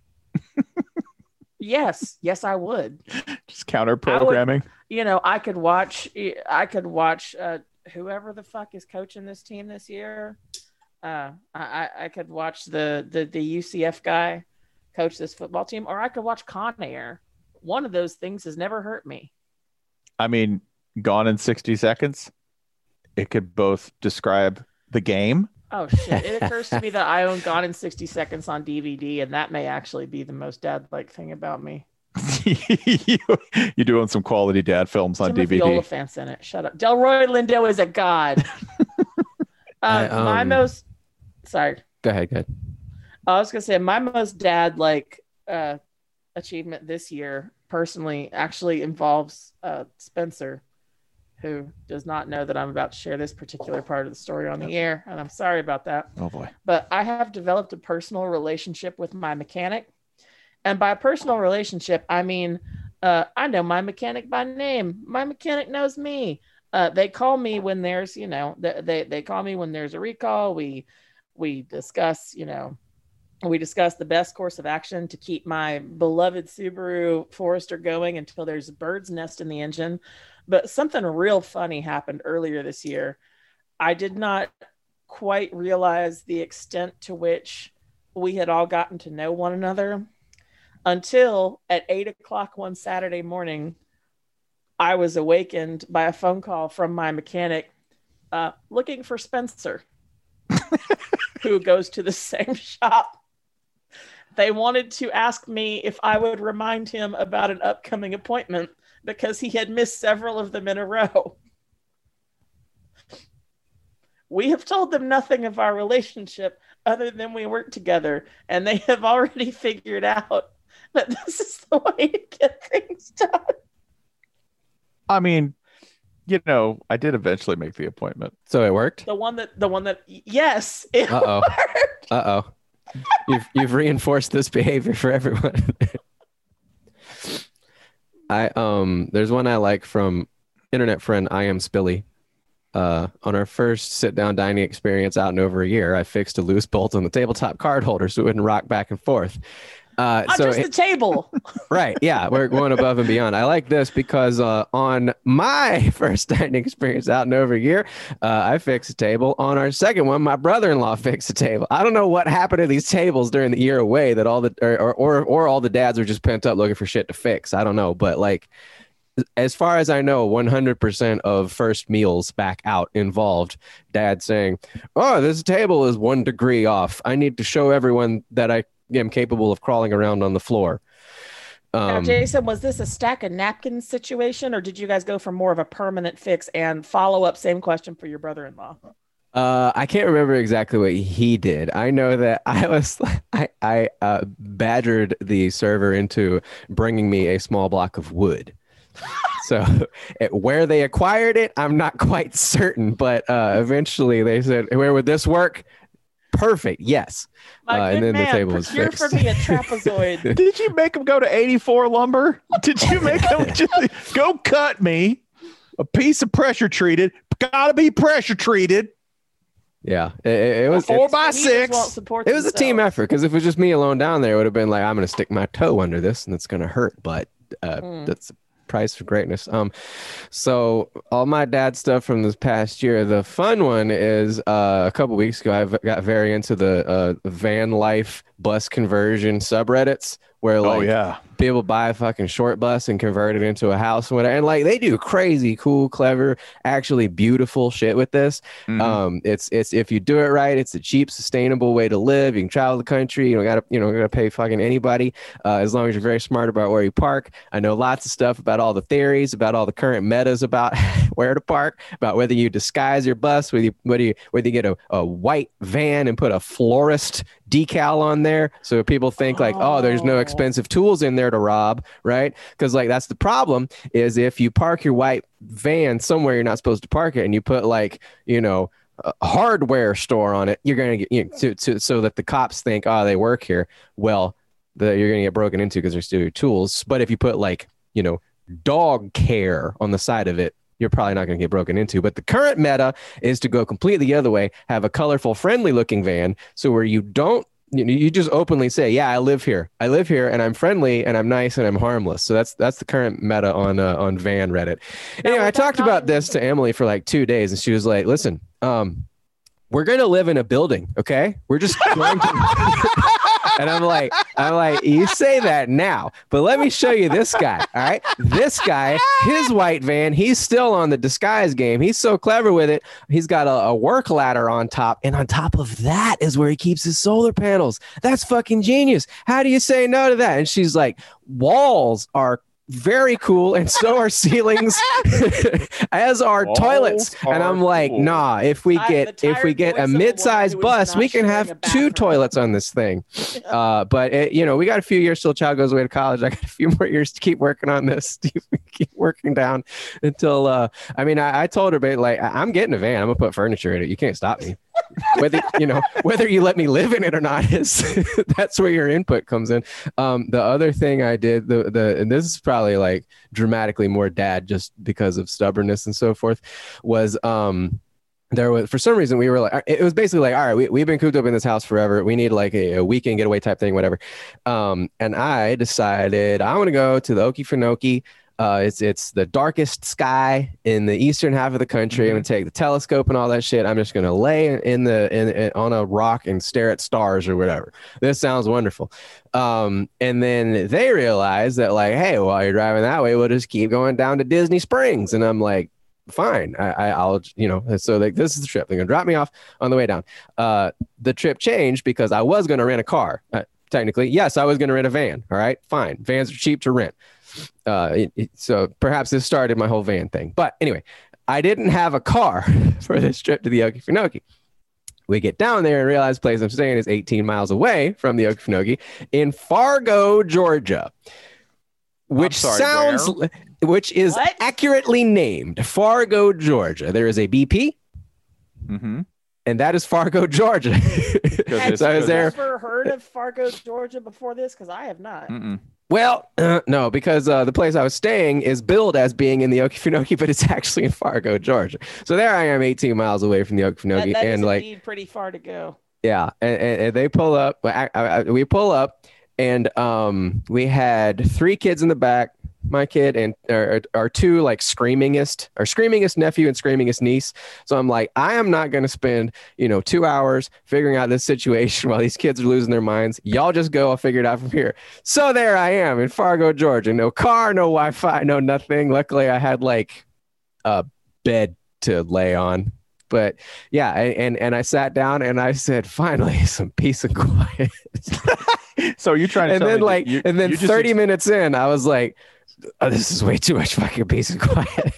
Yes, I would. Just counter programming. I could watch whoever the fuck is coaching this team this year. I could watch the UCF guy coach this football team, or I could watch Con Air. One of those things has never hurt me. I mean, Gone in 60 Seconds. It could both describe the game. Oh shit! It occurs to me that I own Gone in 60 Seconds on DVD, and that may actually be the most dad-like thing about me. You're doing some quality dad films on Timothy DVD. Oliphant's in it. Shut up. Delroy Lindo is a god. Sorry. Go ahead. I was gonna say my most dad-like achievement this year, personally, actually involves Spencer, who does not know that I'm about to share this particular part of the story on the air, and I'm sorry about that. Oh boy. But I have developed a personal relationship with my mechanic. And by personal relationship, I mean, I know my mechanic by name. My mechanic knows me. They call me when there's, they call me when there's a recall. We discuss, we discuss the best course of action to keep my beloved Subaru Forester going until there's a bird's nest in the engine. But something real funny happened earlier this year. I did not quite realize the extent to which we had all gotten to know one another until at 8:00 one Saturday morning, I was awakened by a phone call from my mechanic looking for Spencer, who goes to the same shop. They wanted to ask me if I would remind him about an upcoming appointment because he had missed several of them in a row. We have told them nothing of our relationship other than we work together, and they have already figured out that this is the way to get things done. I mean, I did eventually make the appointment. So it worked? The one that yes, it Uh-oh. worked. Uh-oh. You've reinforced this behavior for everyone. There's one I like from internet friend I Am Spilly. On our first sit-down dining experience out in over a year, I fixed a loose bolt on the tabletop card holder so it wouldn't rock back and forth. The table. Right. Yeah. We're going above and beyond. I like this because on my first dining experience out in over a year, I fixed a table. On our second one, my brother-in-law fixed a table. I don't know what happened to these tables during the year away that all the or all the dads were just pent up looking for shit to fix. I don't know. But like, as far as I know, 100% of first meals back out involved dad saying, "Oh, this table is 1 degree off. I need to show everyone that I am capable of crawling around on the floor." Now, Jason, was this a stack of napkins situation, or did you guys go for more of a permanent fix and follow up? Same question for your brother-in-law. I can't remember exactly what he did. I know that I badgered the server into bringing me a small block of wood. So where they acquired it, I'm not quite certain, but eventually they said, "Where would this work?" Perfect. Yes. And then the table was fixed. For me a trapezoid. Did you make him go to 84 lumber? Did you make him just go cut me a piece of pressure treated? Gotta be pressure treated. Yeah, it was 4x6. It was a team effort because if it was just me alone down there, it would have been like, I'm going to stick my toe under this and it's going to hurt. But that's price for greatness. So all my dad stuff from this past year, the fun one is a couple weeks ago I got very into the van life bus conversion subreddits where like people buy a fucking short bus and convert it into a house and whatever, and like they do crazy cool, clever, actually beautiful shit with this. It's if you do it right, it's a cheap, sustainable way to live. You can travel the country. You don't gotta pay fucking anybody as long as you're very smart about where you park. I know lots of stuff about all the theories, about all the current metas about where to park, about whether you disguise your bus, whether you get a white van and put a florist decal on there so people think like, oh, there's no expensive tools in there to rob, right? Because like that's the problem is if you park your white van somewhere you're not supposed to park it and you put like a hardware store on it, you're gonna get so that the cops think, oh, they work here. Well, you're gonna get broken into because they're stealing your tools. But if you put like dog care on the side of it, you're probably not going to get broken into. But the current meta is to go completely the other way, have a colorful, friendly looking van. So where you don't, you just openly say, yeah, I live here and I'm friendly and I'm nice and I'm harmless. So that's the current meta on van Reddit. Anyway, I talked about this to Emily for like 2 days and she was like, listen, we're going to live in a building. Okay. We're just going to. And I'm like, you say that now, but let me show you this guy. All right. This guy, his white van, he's still on the disguise game. He's so clever with it. He's got a work ladder on top. And on top of that is where he keeps his solar panels. That's fucking genius. How do you say no to that? And she's like, walls are very cool, and so are ceilings, as are toilets. And I'm like, cool. Nah. If we get a mid-sized bus, we can have 2 toilets on this thing. But we got a few years till child goes away to college. I got a few more years to keep working on this. Keep working down until. I told her, babe, like I'm getting a van. I'm gonna put furniture in it. You can't stop me. whether you let me live in it or not is that's where your input comes in. The other thing I did, and this is probably like dramatically more dad just because of stubbornness and so forth, was there was, for some reason, we were like, it was basically like, all right, we've been cooped up in this house forever. We need like a weekend getaway type thing, whatever. And I decided I want to go to the Okefenokee. It's the darkest sky in the eastern half of the country. I'm gonna take the telescope and all that shit. I'm just gonna lay on a rock and stare at stars or whatever. This sounds wonderful. And then they realized that like, hey, while you're driving that way, we'll just keep going down to Disney Springs. And I'm like, fine, I'll so like this is the trip. They're gonna drop me off on the way down. The trip changed because I was gonna rent a car. Technically, yes, I was gonna rent a van. All right, fine. Vans are cheap to rent. So perhaps this started my whole van thing. But anyway, I didn't have a car for this trip to the Okefenokee. We get down there and realize the place I'm staying is 18 miles away from the Okefenokee in Fargo, Georgia, which is What? accurately named Fargo, Georgia. There is a BP, Mm-hmm. and that is Fargo, Georgia. Have So I was you there. ever heard of Fargo, Georgia before this? Because I have not. Mm-mm. Well, no, because the place I was staying is billed as being in the Okefenokee, but it's actually in Fargo, Georgia. So there I am, 18 miles away from the Okefenokee, That and is like, indeed pretty far to go. yeah, and they pull up. We pull up, and we had 3 kids in the back. My kid and our 2 like screamingest nephew and screamingest niece. So I'm like, I am not going to spend 2 hours figuring out this situation while these kids are losing their minds. Y'all just go. I'll figure it out from here. So there I am in Fargo, Georgia. No car, no Wi-Fi, no nothing. Luckily, I had like a bed to lay on. But yeah, and I sat down and I said, finally, some peace and quiet. So you're trying to And tell then me like, that and then you just 30 minutes in, I was like, oh, this is way too much fucking peace and quiet.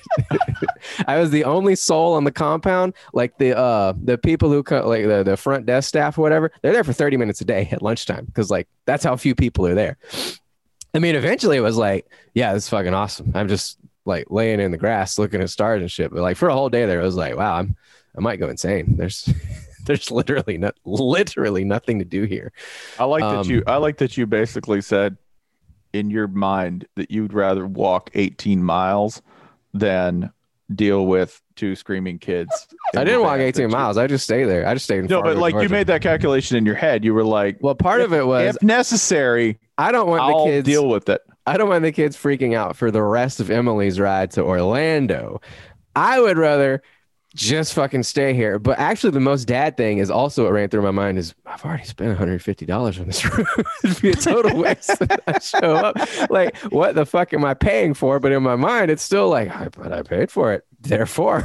I was the only soul on the compound. Like the people who like the front desk staff or whatever, they're there for 30 minutes a day at lunchtime because like that's how few people are there. I mean, eventually it was like, yeah, this is fucking awesome. I'm just like laying in the grass looking at stars and shit. But like for a whole day there, it was like, wow, I might go insane. There's literally nothing to do here. I like that you basically said in your mind that you'd rather walk 18 miles than deal with 2 screaming kids. I didn't walk 18 miles. I just stayed there. I just stayed in No, Fargo, but like Georgia. you made that calculation in your head. You were like, Well, part of it was if necessary, I don't want I'll the kids deal with it. I don't want the kids freaking out for the rest of Emily's ride to Orlando. I would rather just fucking stay here. But actually, the most dad thing is also what ran through my mind is I've already spent $150 on this room. It'd be a total waste if I show up. Like, what the fuck am I paying for? But in my mind, it's still like, but I paid for it. Therefore.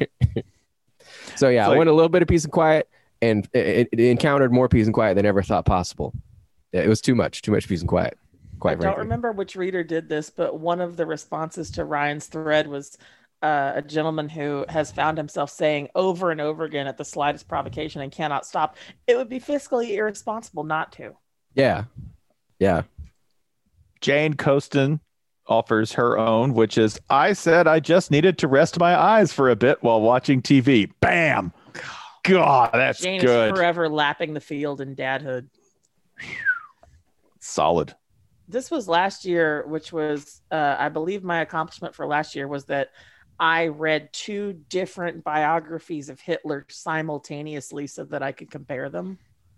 So yeah, I wanted a little bit of peace and quiet, and it encountered more peace and quiet than ever thought possible. It was too much peace and quiet. I don't remember which reader did this, but one of the responses to Ryan's thread was a gentleman who has found himself saying over and over again at the slightest provocation and cannot stop, it would be fiscally irresponsible not to. Yeah. Jane Costin offers her own, which is, I said I just needed to rest my eyes for a bit while watching TV. Bam. God, that's Jane good. is forever lapping the field in dadhood. Solid. This was last year, which was, I believe my accomplishment for last year was that I read 2 different biographies of Hitler simultaneously so that I could compare them.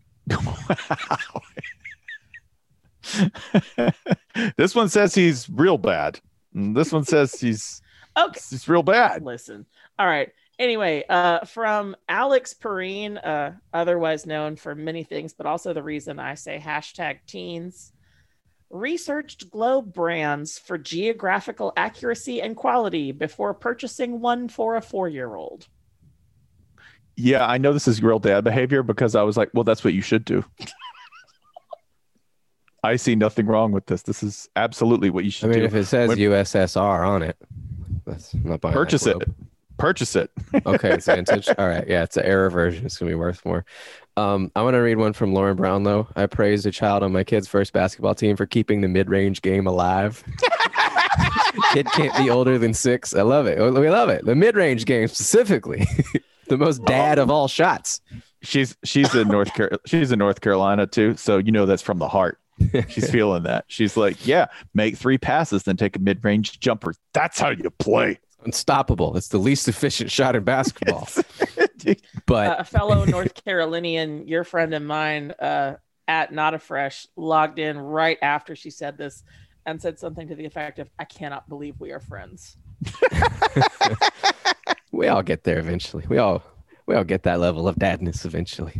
This one says he's real bad. And this one says he's real bad. Listen. All right. Anyway, from Alex Perrine, otherwise known for many things, but also the reason I say #teens, researched Globe brands for geographical accuracy and quality before purchasing one for a 4-year-old. Yeah, I know this is real dad behavior because I was like, well, that's what you should do. I see nothing wrong with this. This is absolutely what you should do. I mean, if it says USSR on it, that's not buying. Purchase it. Purchase it. Okay, it's vintage. All right, yeah, it's an era version. It's gonna be worth more. I want to read one from Lauren Brown though. I praised a child on my kid's first basketball team for keeping the mid-range game alive. Kid can't be older than 6. I love it. We love it. The mid-range game specifically, the most dad of all shots. she's in North Carolina too, so that's from the heart. She's feeling that. She's like, yeah, make 3 passes, then take a mid-range jumper. That's how you play. Unstoppable. It's the least efficient shot in basketball. But a fellow North Carolinian, your friend and mine, at Not a Fresh, logged in right after she said this and said something to the effect of, "I cannot believe we are friends." we all get there eventually. We all get that level of dadness eventually.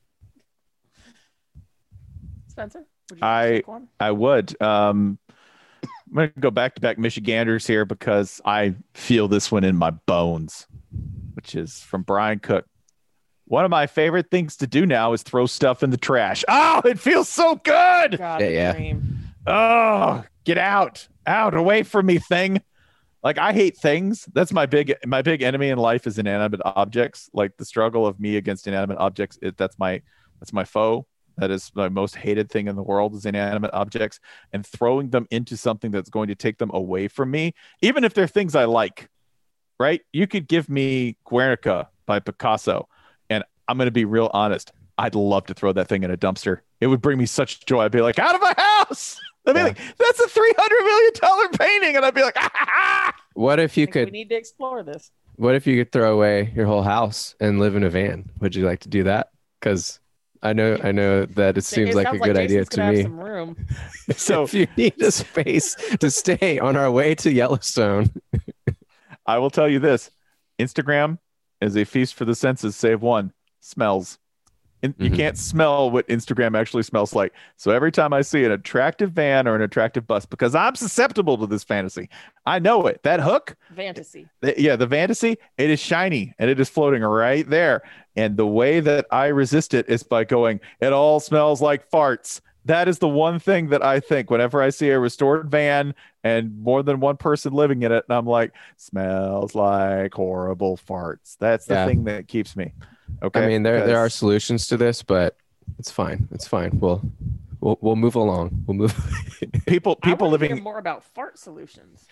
Spencer, would you like to take one? I would. I'm going to go back-to-back Michiganders here because I feel this one in my bones, which is from Brian Cook. One of my favorite things to do now is throw stuff in the trash. Oh, it feels so good. God, yeah. Dream. Oh, get out, away from me, thing. Like, I hate things. That's my big enemy in life is inanimate objects. Like, the struggle of me against inanimate objects. That's my foe. That is my most hated thing in the world is inanimate objects, and throwing them into something that's going to take them away from me, even if they're things I like, right? You could give me Guernica by Picasso, and I'm going to be real honest. I'd love to throw that thing in a dumpster. It would bring me such joy. I'd be like, out of my house. I'd be like, that's a $300 million painting. And I'd be like, ah! What if you could? We need to explore this. What if you could throw away your whole house and live in a van? Would you like to do that? Because I know that it seems like a good idea to me. Some room. So if you need a space to stay on our way to Yellowstone, I will tell you this: Instagram is a feast for the senses, save one: smells. You can't smell what Instagram actually smells like. So every time I see an attractive van or an attractive bus, because I'm susceptible to this fantasy, I know it. That hook, fantasy. The fantasy, it is shiny and it is floating right there. And the way that I resist it is by going, it all smells like farts. That is the one thing that I think whenever I see a restored van and more than one person living in it, and I'm like, smells like horrible farts. That's the thing that keeps me. Okay. I mean, there are solutions to this, but it's fine. It's fine. We'll move along. We'll move. People living hear more about fart solutions.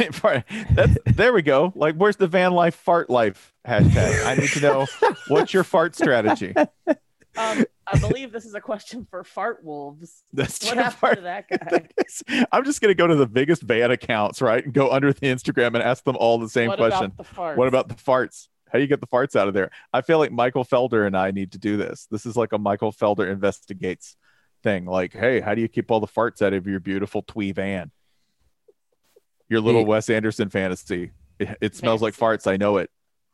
There we go. Like, where's the van life fart life hashtag? I need to know what's your fart strategy. I believe this is a question for Fart Wolves. What happened to that guy? I'm just going to go to the biggest van accounts, right? And go under the Instagram and ask them all the same question. What about the farts? How do you get the farts out of there? I feel like Michael Felder and I need to do this. This is like a Michael Felder investigates thing. Like, hey, how do you keep all the farts out of your beautiful twee van? Your little Wes Anderson fantasy. It smells like farts. I know it.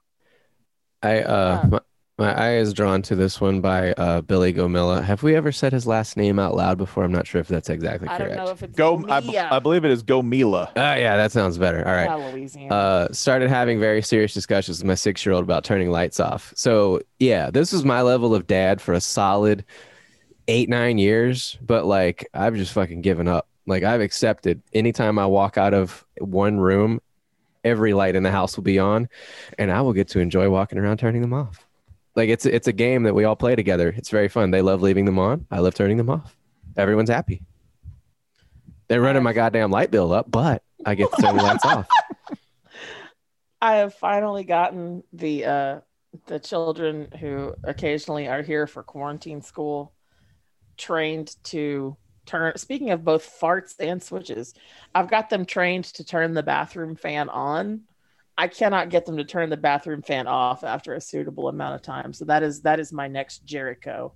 My eye is drawn to this one by Billy Gomilla. Have we ever said his last name out loud before? I'm not sure if that's exactly correct. I don't know if it's I believe it is Gomila. Yeah, that sounds better. All right. Louisiana. Started having very serious discussions with my 6-year-old about turning lights off. So yeah, this is my level of dad for a solid 8-9 years. But like, I've just fucking given up. Like, I've accepted anytime I walk out of one room, every light in the house will be on, and I will get to enjoy walking around turning them off. Like, it's a game that we all play together. It's very fun. They love leaving them on. I love turning them off. Everyone's happy. They're running my goddamn light bill up, but I get to turn the lights off. I have finally gotten the children who occasionally are here for quarantine school trained to turn. Speaking of both farts and switches, I've got them trained to turn the bathroom fan on. I cannot get them to turn the bathroom fan off after a suitable amount of time. So that is my next Jericho.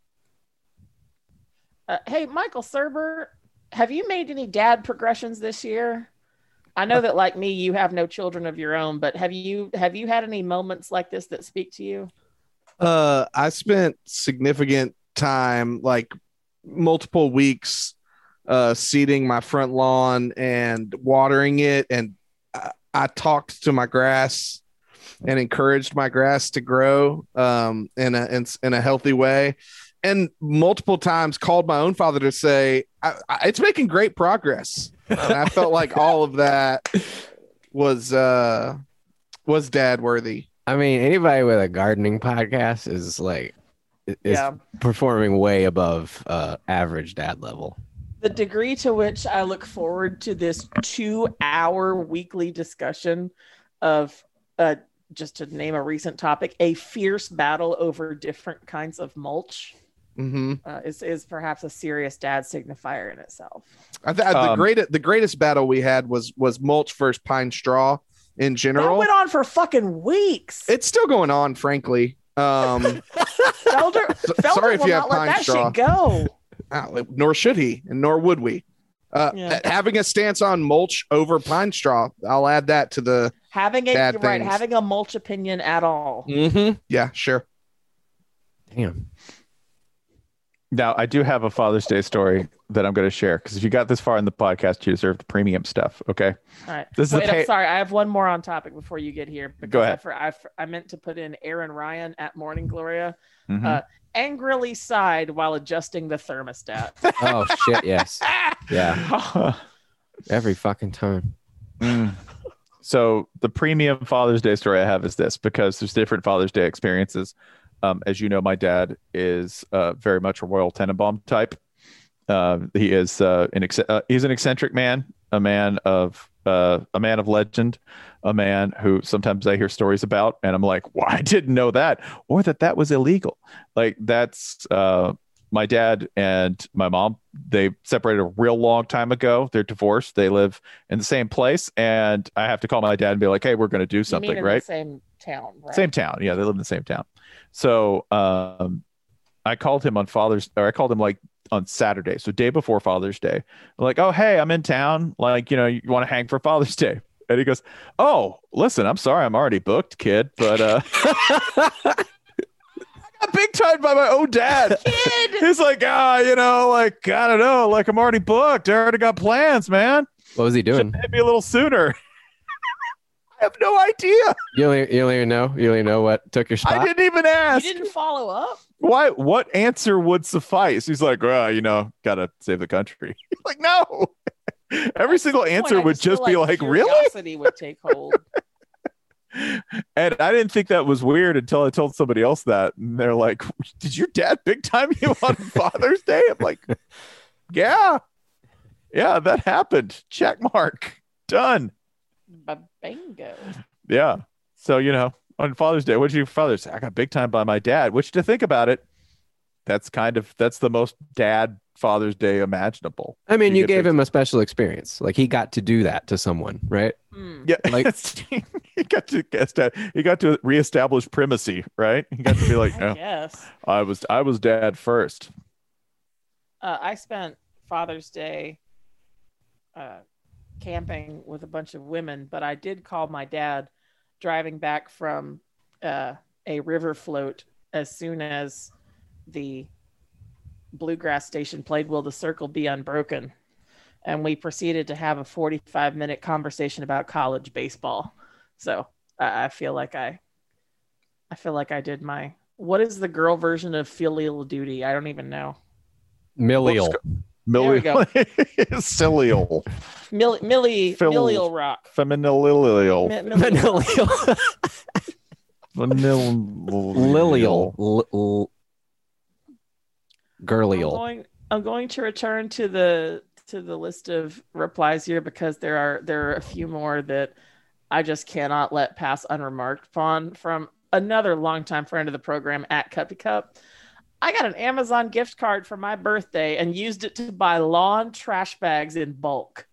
Hey, Michael Serber, have you made any dad progressions this year? I know that, like me, you have no children of your own, but have you had any moments like this that speak to you? I spent significant time, like multiple weeks, seeding my front lawn and watering it, and I talked to my grass and encouraged my grass to grow in a healthy way, and multiple times called my own father to say, it's making great progress. And I felt like all of that was dad worthy. I mean, anybody with a gardening podcast is performing way above average dad level. The degree to which I look forward to this 2-hour weekly discussion of just to name a recent topic, a fierce battle over different kinds of mulch is perhaps a serious dad signifier in itself. The greatest battle we had was mulch versus pine straw in general. That went on for fucking weeks. It's still going on, frankly. Felder sorry if you have pine let straw. That shit go. Nor should he, and nor would we. Having a stance on mulch over pine straw, I'll add that to the having a mulch opinion at all. Yeah, sure. Damn. Now, I do have a Father's Day story that I'm going to share because if you got this far in the podcast, you deserve the premium stuff. Okay. All right. I'm sorry. I have one more on topic before you get here. Go ahead. I meant to put in Aaron Ryan at Morning Gloria. Angrily sighed while adjusting the thermostat. Oh, shit. Yes. Yeah. Every fucking time. So the premium Father's Day story I have is this because there's different Father's Day experiences. As you know, my dad is very much a Royal Tenenbaum type. He is he's an eccentric man, a man of legend, a man who sometimes I hear stories about, and I'm like, well, I didn't know that, or that was illegal. Like that's my dad and my mom. They separated a real long time ago. They're divorced. They live in the same place, and I have to call my dad and be like, hey, we're going to do something, in right? The same town, right? Same town. Yeah, they live in the same town. So I called him like on Saturday, so day before Father's Day. I'm like, oh, hey, I'm in town. Like, you want to hang for Father's Day? And he goes, oh, listen, I'm sorry, I'm already booked, kid. But I got big timed by my own dad. Kid. He's like, I don't know, like I'm already booked. I already got plans, man. What was he doing? Should hit me a little sooner. I have no idea. You don't even know. You don't even know what took your spot. I didn't even ask. You didn't follow up. Why? What answer would suffice? He's like, gotta save the country. Like, no. Every single answer would just be like, really? Curiosity would take hold. And I didn't think that was weird until I told somebody else that, and they're like, "Did your dad big time you on Father's Day?" I'm like, "Yeah, that happened. Check mark. Done." Bingo. Yeah. So, on Father's Day, what did you for Father's Day? I got big time by my dad, which to think about it, that's the most dad Father's Day imaginable. I mean, you gave him a special experience. Like he got to do that to someone, right? Yeah. Like he got to reestablish primacy, right? He got to be like, no, yes. I was dad first. I spent Father's Day camping with a bunch of women, but I did call my dad driving back from a river float as soon as the bluegrass station played Will the Circle Be Unbroken, and we proceeded to have a 45-minute conversation about college baseball. So I feel like I did my, what is the girl version of filial duty? I don't even know. Milial. Cilial. Milial rock. Familial. Lilial. Girlial. I'm going to return to the list of replies here because there are a few more that I just cannot let pass unremarked upon from another longtime friend of the program at Cuppy Cup. I got an Amazon gift card for my birthday and used it to buy lawn trash bags in bulk.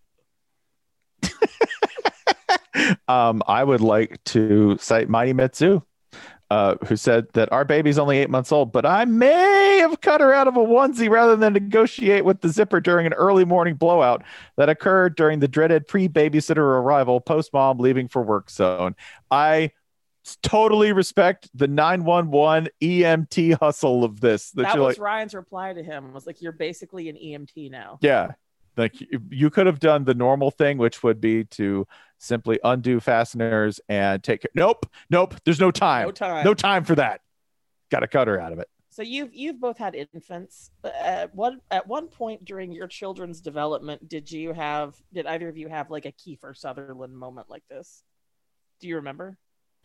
I would like to cite Mighty Metsu, who said that our baby's only 8 months old, but I may have cut her out of a onesie rather than negotiate with the zipper during an early morning blowout that occurred during the dreaded pre-babysitter arrival post-mom leaving for work zone. I totally respect the 911 EMT hustle of this. That was Ryan's reply to him. Was like, you're basically an EMT now. Yeah. Like you could have done the normal thing, which would be to simply undo fasteners and take care. Nope. There's no time. No time for that. Got to cut her out of it. So you've both had infants. At one point during your children's development, did either of you have like a Kiefer Sutherland moment like this? Do you remember?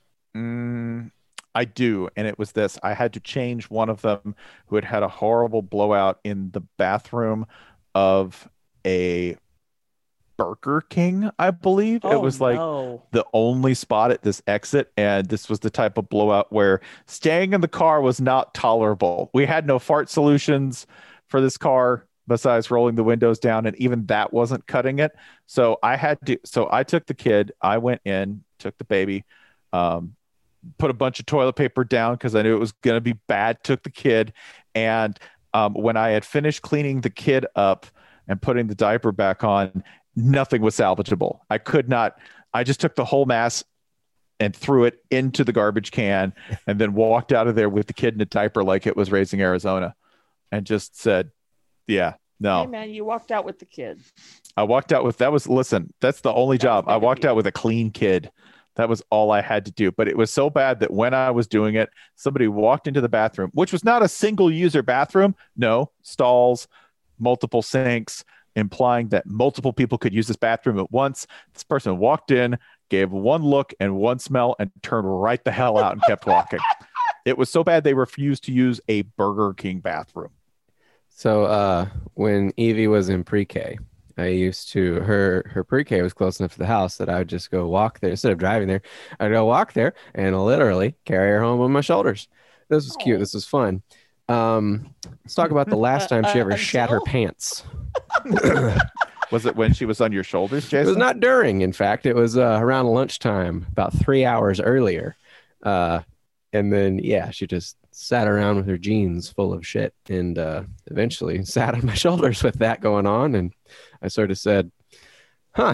I do, and it was this. I had to change one of them who had a horrible blowout in the bathroom of a Burger King, I believe. It was like no. the only spot at this exit, and this was the type of blowout where staying in the car was not tolerable. We had no fart solutions for this car besides rolling the windows down, and even that wasn't cutting it. So I took the kid, I went in, took the baby, put a bunch of toilet paper down because I knew it was going to be bad, took the kid, and when I had finished cleaning the kid up and putting the diaper back on, nothing was salvageable. I just took the whole mass and threw it into the garbage can and then walked out of there with the kid in a diaper like it was Raising Arizona and just said, yeah, no. Hey man, you walked out with the kid. I walked out with, that's the only job. I walked out with a clean kid. That was all I had to do. But it was so bad that when I was doing it, somebody walked into the bathroom, which was not a single user bathroom. No, stalls, multiple sinks, implying that multiple people could use this bathroom at once. This person walked in, gave one look and one smell, and turned right the hell out and kept walking. It was so bad they refused to use a Burger King bathroom. So when Evie was in pre-K, I used to, her pre-K was close enough to the house that I would just go walk there. Instead of driving there, I'd go walk there and literally carry her home on my shoulders. This was cute. This was fun. Let's talk about the last time she ever shat her pants. Was it when she was on your shoulders, Jason? It was not during. In fact, it was around lunchtime, about 3 hours earlier. And then, yeah, she just sat around with her jeans full of shit and eventually sat on my shoulders with that going on. And I sort of said, huh,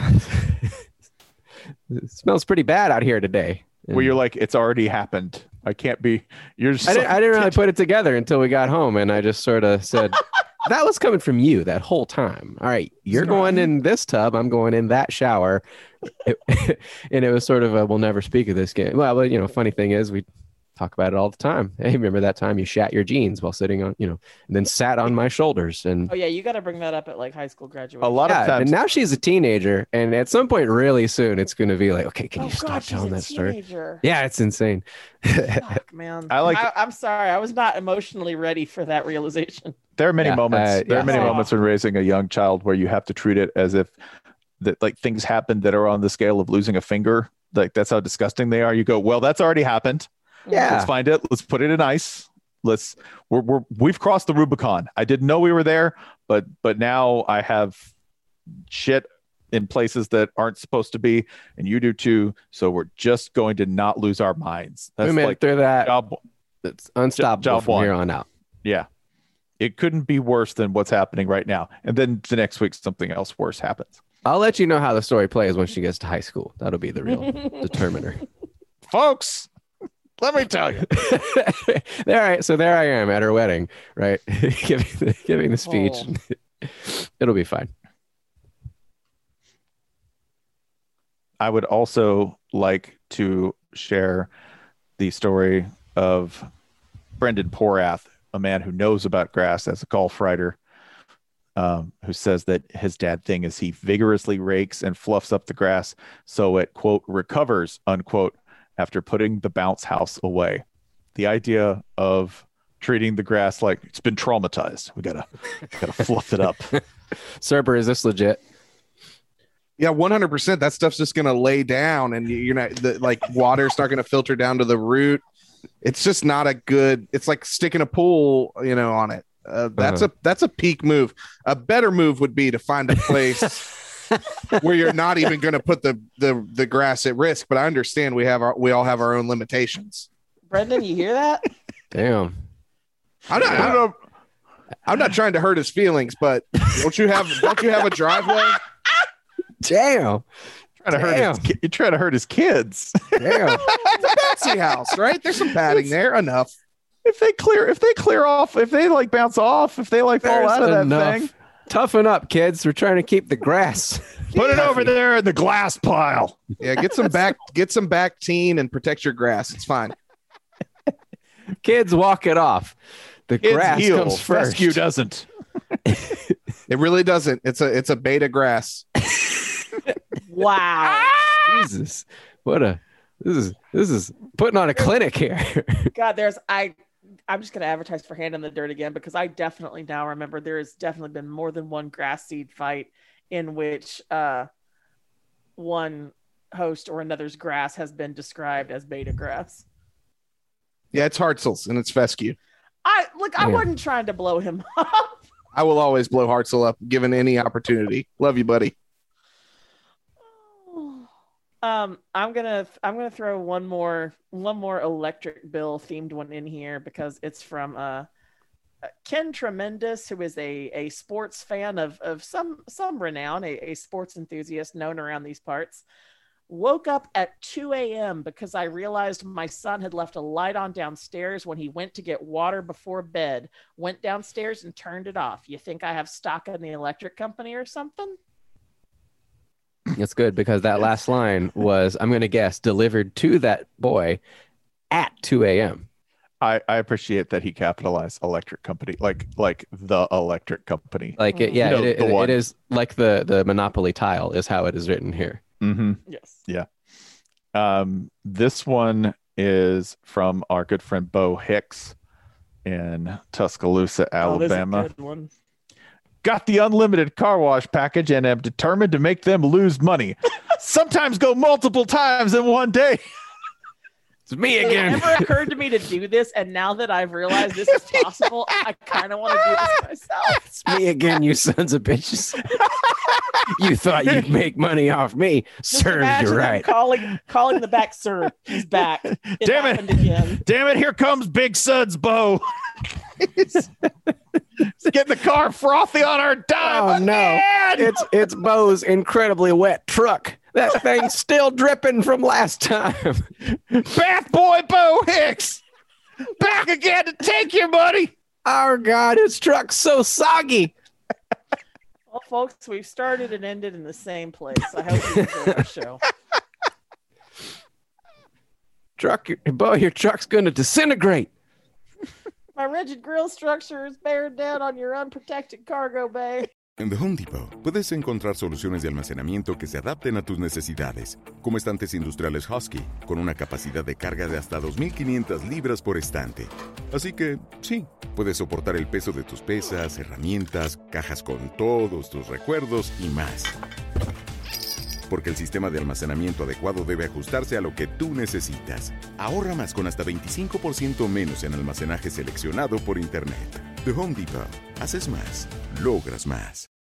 it smells pretty bad out here today. And where you're like, it's already happened. I can't be. You're just. I didn't really put it together until we got home, and I just sort of said, that was coming from you that whole time. All right, you're going in this tub. I'm going in that shower. And it was sort of a, we'll never speak of this again. Well, but, funny thing is, we talk about it all the time. Hey, remember that time you shat your jeans while sitting on, and then sat on my shoulders. And oh yeah, you got to bring that up at like high school graduation. A lot of times. And now she's a teenager, and at some point really soon it's going to be like, okay, can you stop telling that story? Yeah, it's insane. Fuck, man. I'm sorry, I was not emotionally ready for that realization. There are many moments. There are many moments when raising a young child where you have to treat it as if that like things happen that are on the scale of losing a finger. Like that's how disgusting they are. You go, well, that's already happened. Yeah. Let's find it. Let's put it in ice. We've crossed the Rubicon. I didn't know we were there, but now I have shit in places that aren't supposed to be, and you do too. So we're just going to not lose our minds. That's like through that. It's unstoppable from here on out. Yeah. It couldn't be worse than what's happening right now. And then the next week, something else worse happens. I'll let you know how the story plays when she gets to high school. That'll be the real determiner. Folks, let me tell you. So there I am at her wedding, right? giving the speech. Oh. It'll be fine. I would also like to share the story of Brendan Porath, a man who knows about grass as a golf writer, who says that his dad thing is he vigorously rakes and fluffs up the grass so it, quote, recovers, unquote, after putting the bounce house away. The idea of treating the grass like it's been traumatized. We gotta fluff it up. Serper, is this legit? Yeah, 100%. That stuff's just gonna lay down, and you're not water's not gonna filter down to the root. It's just not a good. It's like sticking a pool, on it. That's a peak move. A better move would be to find a place where you're not even going to put the grass at risk. But I understand we all have our own limitations. Brendan, you hear that? Damn. I'm not trying to hurt his feelings, but don't you have a driveway? Damn. You're trying to hurt his kids. Damn. It's a bouncy house, right? There's some padding there. Enough. If they clear off, if they bounce off, if they fall out of that thing. Toughen up, kids. We're trying to keep the grass. Put it over there in the glass pile. Yeah, get some back teen and protect your grass. It's fine. Kids, walk it off. The Kids grass heal. comes first. Fescue doesn't. It really doesn't. It's a beta grass. Wow. Jesus. This is putting on a clinic here. God, I'm just going to advertise for Hand in the Dirt again, because I definitely now remember there has definitely been more than one grass seed fight in which one host or another's grass has been described as beta grass. Yeah, it's Hartzell's and it's fescue. I wasn't trying to blow him up. I will always blow Hartzell up given any opportunity. Love you, buddy. I'm gonna throw one more electric bill themed one in here because it's from Ken Tremendous, who is a sports fan of some renown, a sports enthusiast known around these parts. Woke up at 2 a.m. because I realized my son had left a light on downstairs when he went to get water before bed. Went downstairs and turned it off. You think I have stock in the electric company or something? It's good because that last line was, I'm going to guess, delivered to that boy at 2 a.m. I appreciate that he capitalized electric company, like the electric company. Like it, yeah, it is like the Monopoly tile is how it is written here. Mm-hmm. Yes. Yeah. This one is from our good friend Bo Hicks in Tuscaloosa, Alabama. This is a good one. Got the unlimited car wash package and am determined to make them lose money. Sometimes go multiple times in one day. It's me again. It never occurred to me to do this, and now that I've realized this is possible, I kind of want to do this myself. It's me again, you sons of bitches. You thought you'd make money off me. Served you right. Calling the back, sir. He's back. Damn it. Again. Damn it. Here comes Big Suds Bo. It's getting the car frothy on our dime. Oh, no. It's Bo's incredibly wet truck. That thing's still dripping from last time. Bath boy Bo Hicks. Back again to take your money. Oh, God, his truck's so soggy. Well, folks, we've started and ended in the same place. I hope you enjoy the show. Bo, your truck's going to disintegrate. My rigid grill structure is bearing down on your unprotected cargo bay. En The Home Depot puedes encontrar soluciones de almacenamiento que se adapten a tus necesidades, como estantes industriales Husky, con una capacidad de carga de hasta 2,500 libras por estante. Así que, sí, puedes soportar el peso de tus pesas, herramientas, cajas con todos tus recuerdos y más. Porque el sistema de almacenamiento adecuado debe ajustarse a lo que tú necesitas. Ahorra más con hasta 25% menos en almacenaje seleccionado por Internet. The Home Depot. Haces más. Logras más.